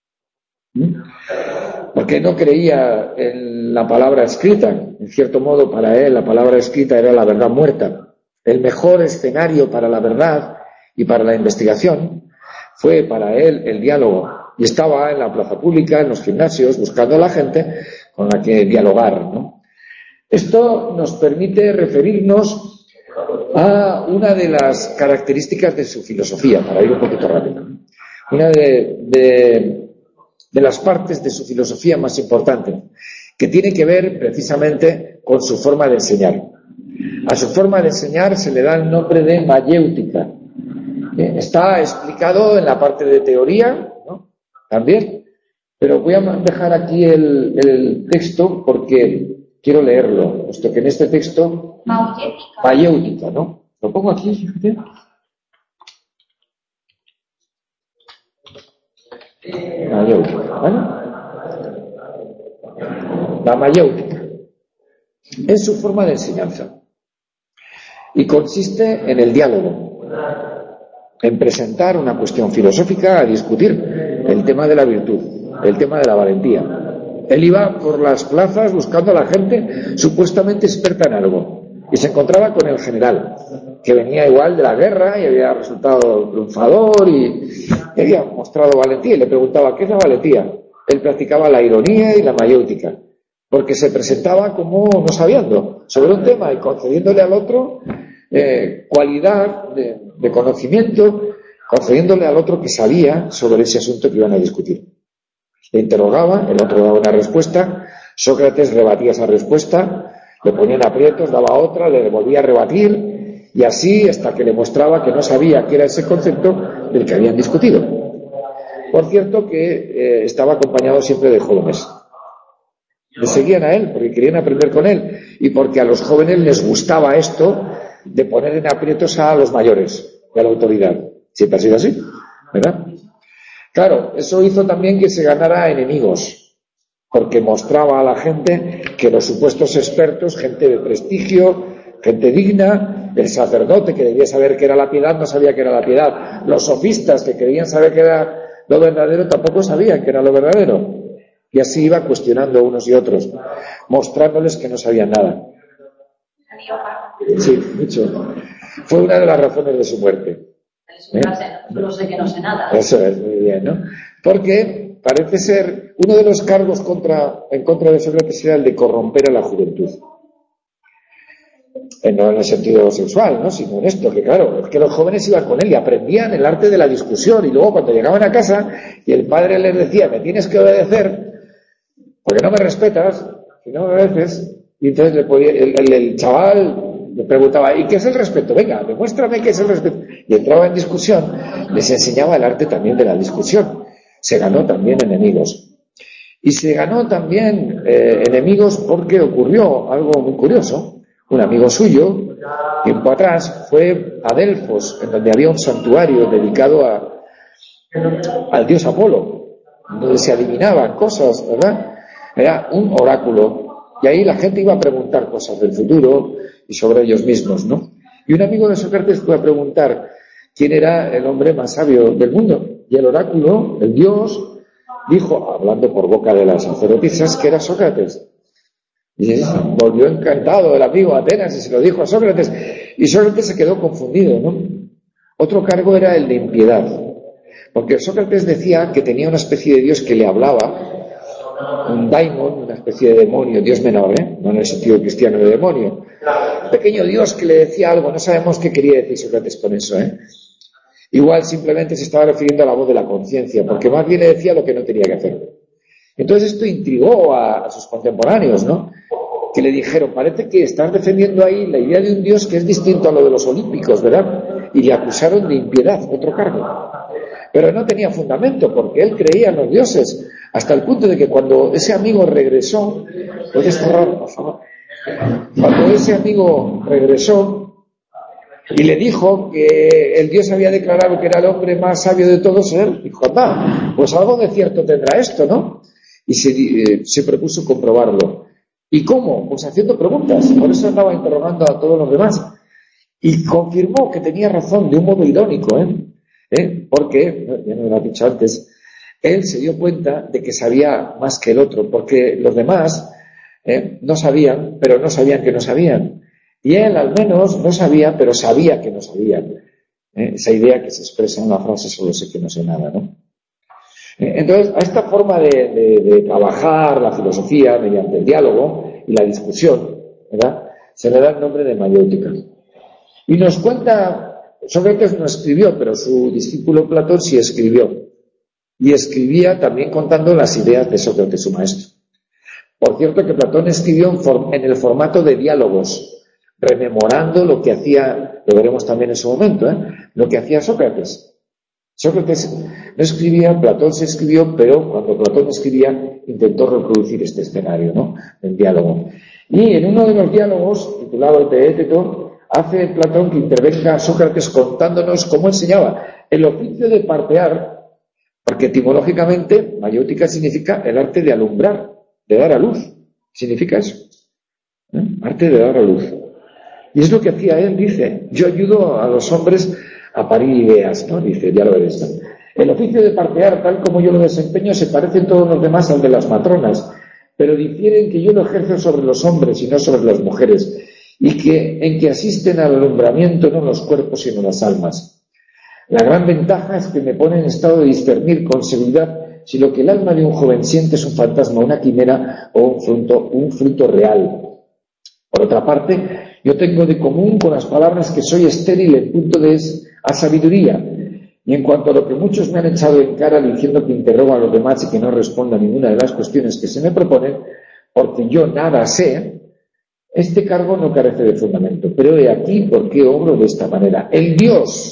porque no creía en la palabra escrita. En cierto modo, para él la palabra escrita era la verdad muerta. El mejor escenario para la verdad y para la investigación fue para él el diálogo. Y estaba en la plaza pública, en los gimnasios, buscando a la gente con la que dialogar, ¿no? Esto nos permite referirnos a una de las características de su filosofía, para ir un poquito rápido. Una de las partes de su filosofía más importante, que tiene que ver precisamente con su forma de enseñar. A su forma de enseñar se le da el nombre de mayéutica. Está explicado en la parte de teoría, ¿no? También, pero voy a dejar aquí el texto porque quiero leerlo, puesto que en este texto mayéutica, ¿no? Lo pongo aquí, fíjate. Mayéutica, ¿vale? La mayéutica es su forma de enseñanza y consiste en el diálogo, en presentar una cuestión filosófica a discutir el tema de la virtud, el tema de la valentía. Él iba por las plazas buscando a la gente supuestamente experta en algo y se encontraba con el general, que venía igual de la guerra y había resultado triunfador y había mostrado valentía, y le preguntaba ¿qué es la valentía? Él practicaba la ironía y la mayéutica, porque se presentaba como no sabiendo sobre un tema y concediéndole al otro cualidad de conocimiento, concediéndole al otro que sabía sobre ese asunto que iban a discutir. Le interrogaba, el otro daba una respuesta, Sócrates rebatía esa respuesta, le ponía en aprietos, daba otra, le volvía a rebatir, y así hasta que le mostraba que no sabía qué era ese concepto del que habían discutido. Por cierto que estaba acompañado siempre de jóvenes. Le seguían a él porque querían aprender con él y porque a los jóvenes les gustaba esto de poner en aprietos a los mayores y a la autoridad. Siempre ha sido así, ¿verdad? Claro, eso hizo también que se ganara enemigos, porque mostraba a la gente que los supuestos expertos, gente de prestigio, gente digna, el sacerdote que debía saber qué era la piedad no sabía qué era la piedad, los sofistas que querían saber qué era lo verdadero tampoco sabían qué era lo verdadero, y así iba cuestionando unos y otros, mostrándoles que no sabían nada. Sí, mucho. Fue una de las razones de su muerte. No sé que no sé nada. Eso es, muy bien, ¿no? Porque parece ser uno de los cargos en contra de Sócrates era el de corromper a la juventud. No en el sentido sexual, ¿no? Sino en esto, que claro, es que los jóvenes iban con él y aprendían el arte de la discusión, y luego cuando llegaban a casa y el padre les decía, me tienes que obedecer porque no me respetas, si no me obedeces, y entonces el chaval le preguntaba, ¿y qué es el respeto? Venga, demuéstrame qué es el respeto. Y entraba en discusión, les enseñaba el arte también de la discusión. Se ganó también enemigos. Y se ganó también enemigos porque ocurrió algo muy curioso. Un amigo suyo, tiempo atrás, fue a Delfos, en donde había un santuario dedicado al dios Apolo, donde se adivinaban cosas, ¿verdad? Era un oráculo. Y ahí la gente iba a preguntar cosas del futuro y sobre ellos mismos, ¿no? Y un amigo de Sócrates fue a preguntar quién era el hombre más sabio del mundo. Y el oráculo, el dios, dijo, hablando por boca de las sacerdotisas, que era Sócrates. Y volvió encantado el amigo a Atenas y se lo dijo a Sócrates. Y Sócrates se quedó confundido, ¿no? Otro cargo era el de impiedad. Porque Sócrates decía que tenía una especie de dios que le hablaba, un daimon, una especie de demonio, dios menor, no en el sentido cristiano de demonio. Un pequeño dios que le decía algo, no sabemos qué quería decir Sócrates con eso, Igual simplemente se estaba refiriendo a la voz de la conciencia, porque más bien le decía lo que no tenía que hacer. Entonces esto intrigó a sus contemporáneos, ¿no? Que le dijeron, parece que estás defendiendo ahí la idea de un dios que es distinto a lo de los olímpicos, ¿verdad? Y le acusaron de impiedad, otro cargo. Pero no tenía fundamento, porque él creía en los dioses, hasta el punto de que cuando ese amigo regresó, ¿puedes cerrar, por favor? Cuando ese amigo regresó y le dijo que el dios había declarado que era el hombre más sabio de todos, él dijo, anda, pues algo de cierto tendrá esto, ¿no? Y se propuso comprobarlo. ¿Y cómo? Pues haciendo preguntas. Por eso andaba interrogando a todos los demás. Y confirmó que tenía razón de un modo irónico, porque, ya me lo he dicho antes, él se dio cuenta de que sabía más que el otro, porque los demás no sabían, pero no sabían que no sabían. Y él al menos no sabía, pero sabía que no sabían. Esa idea que se expresa en una frase, solo sé que no sé nada, ¿no? Entonces, a esta forma de trabajar la filosofía mediante el diálogo y la discusión, ¿verdad?, se le da el nombre de mayéutica. Y nos cuenta, Sócrates no escribió, pero su discípulo Platón sí escribió. Y escribía también contando las ideas de Sócrates, su maestro. Por cierto que Platón escribió en el formato de diálogos, rememorando lo que hacía, lo veremos también en su momento, lo que hacía Sócrates. Sócrates no escribía, Platón se escribió, pero cuando Platón escribía intentó reproducir este escenario, ¿no?, del diálogo. Y en uno de los diálogos, titulado el Teéteto, hace Platón que intervenga Sócrates contándonos cómo enseñaba el oficio de partear, porque etimológicamente mayéutica significa el arte de alumbrar, de dar a luz. Significa eso, arte de dar a luz. Y es lo que hacía él, dice, yo ayudo a los hombres a parir ideas, ¿no? Dice, ya lo veréis. El oficio de partear, tal como yo lo desempeño, se parecen todos los demás al de las matronas, pero difieren que yo lo ejerzo sobre los hombres y no sobre las mujeres, y en que asisten al alumbramiento no los cuerpos sino las almas. La gran ventaja es que me pone en estado de discernir con seguridad si lo que el alma de un joven siente es un fantasma, una quimera o un fruto real. Por otra parte, yo tengo de común con las palabras que soy estéril en punto de a sabiduría, y en cuanto a lo que muchos me han echado en cara diciendo que interrogo a los demás y que no respondo a ninguna de las cuestiones que se me proponen, porque yo nada sé, este cargo no carece de fundamento. Pero he aquí por qué obro de esta manera. El Dios,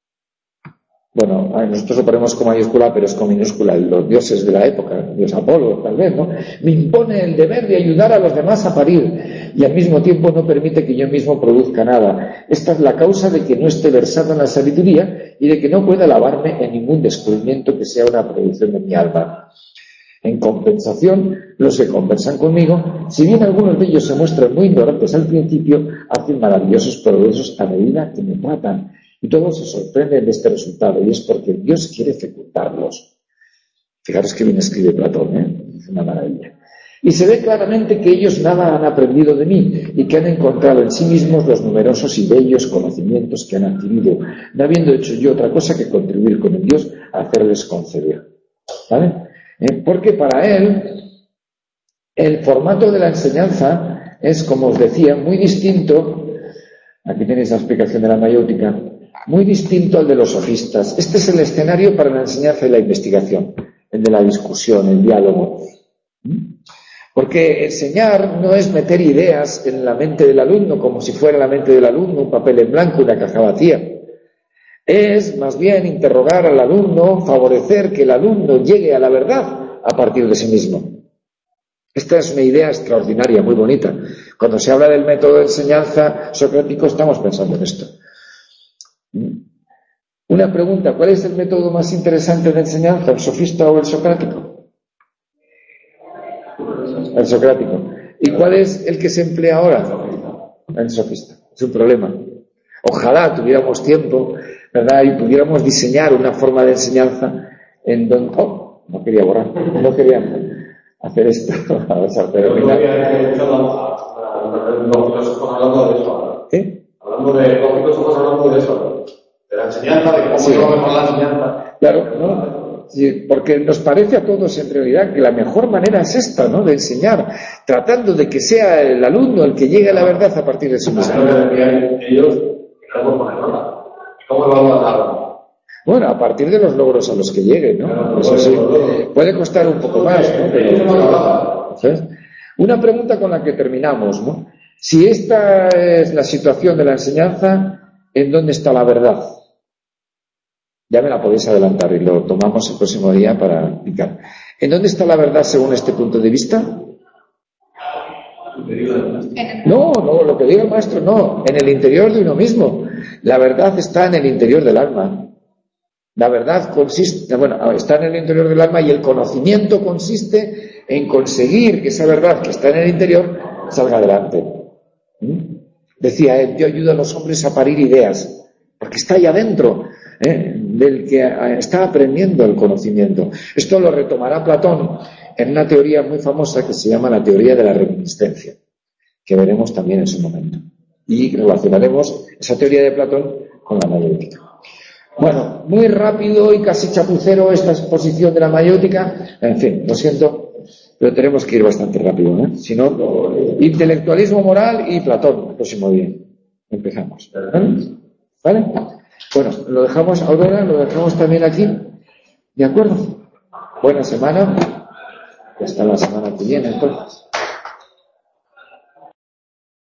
bueno, nosotros lo ponemos con mayúscula, pero es con minúscula, los dioses de la época, Dios Apolo, tal vez, ¿no?, me impone el deber de ayudar a los demás a parir y al mismo tiempo no permite que yo mismo produzca nada. Esta es la causa de que no esté versado en la sabiduría y de que no pueda alabarme en ningún descubrimiento que sea una producción de mi alma. En compensación, los que conversan conmigo, si bien algunos de ellos se muestran muy ignorantes al principio, hacen maravillosos progresos a medida que me tratan. Y todos se sorprenden de este resultado, y es porque Dios quiere fecundarlos. Fijaros que bien escribe Platón, es una maravilla. Y se ve claramente que ellos nada han aprendido de mí, y que han encontrado en sí mismos los numerosos y bellos conocimientos que han adquirido, no habiendo hecho yo otra cosa que contribuir con el Dios a hacerles concebir. ¿Vale? Porque para él, el formato de la enseñanza es, como os decía, muy distinto. Aquí tenéis la explicación de la mayéutica. Muy distinto al de los sofistas. Este es el escenario para la enseñanza y la investigación, el de la discusión, el diálogo. Porque enseñar no es meter ideas en la mente del alumno como si fuera la mente del alumno un papel en blanco, una caja vacía. Es más bien interrogar al alumno, favorecer que el alumno llegue a la verdad a partir de sí mismo. Esta es una idea extraordinaria, muy bonita. Cuando se habla del método de enseñanza socrático estamos pensando en esto. Una pregunta, ¿cuál es el método más interesante de enseñanza, el sofista o el socrático? El socrático. ¿Y cuál es el que se emplea ahora? El sofista. Es un problema. Ojalá tuviéramos tiempo, ¿verdad? Y pudiéramos diseñar una forma de enseñanza en donde... Oh, no quería borrar, no quería hacer esto. Vamos a terminar. ¿Eh? Hablando de los filósofos, hablando de eso, de la enseñanza, de cómo se va mejor la enseñanza. Claro, ¿no? Sí, porque nos parece a todos en realidad que la mejor manera es esta, ¿no? De enseñar, tratando de que sea el alumno el que llegue a la verdad a partir de su mismo. Ellos, ¿cómo evalúan algo? Bueno, a partir de los logros a los que lleguen, ¿no? Eso sí, puede costar un poco más, ¿no? Pero, ¿sabes? Una pregunta con la que terminamos, ¿no? Si esta es la situación de la enseñanza, ¿en dónde está la verdad? Ya me la podéis adelantar y lo tomamos el próximo día para explicar. ¿En dónde está la verdad según este punto de vista? No, lo que diga el maestro, no. En el interior de uno mismo. La verdad está en el interior del alma. La verdad consiste, está en el interior del alma y el conocimiento consiste en conseguir que esa verdad que está en el interior salga adelante. Decía él, yo ayudo a los hombres a parir ideas, porque está ahí adentro, del que está aprendiendo el conocimiento. Esto lo retomará Platón en una teoría muy famosa que se llama la teoría de la reminiscencia, que veremos también en su momento. Y relacionaremos esa teoría de Platón con la mayéutica. Bueno, muy rápido y casi chapucero esta exposición de la mayéutica. En fin, lo siento, pero tenemos que ir bastante rápido, ¿no? Si no, intelectualismo moral y Platón, el próximo día. Empezamos. ¿Vale? Bueno, lo dejamos, Aurora, lo dejamos también aquí. ¿De acuerdo? Buena semana. Hasta la semana que viene, entonces.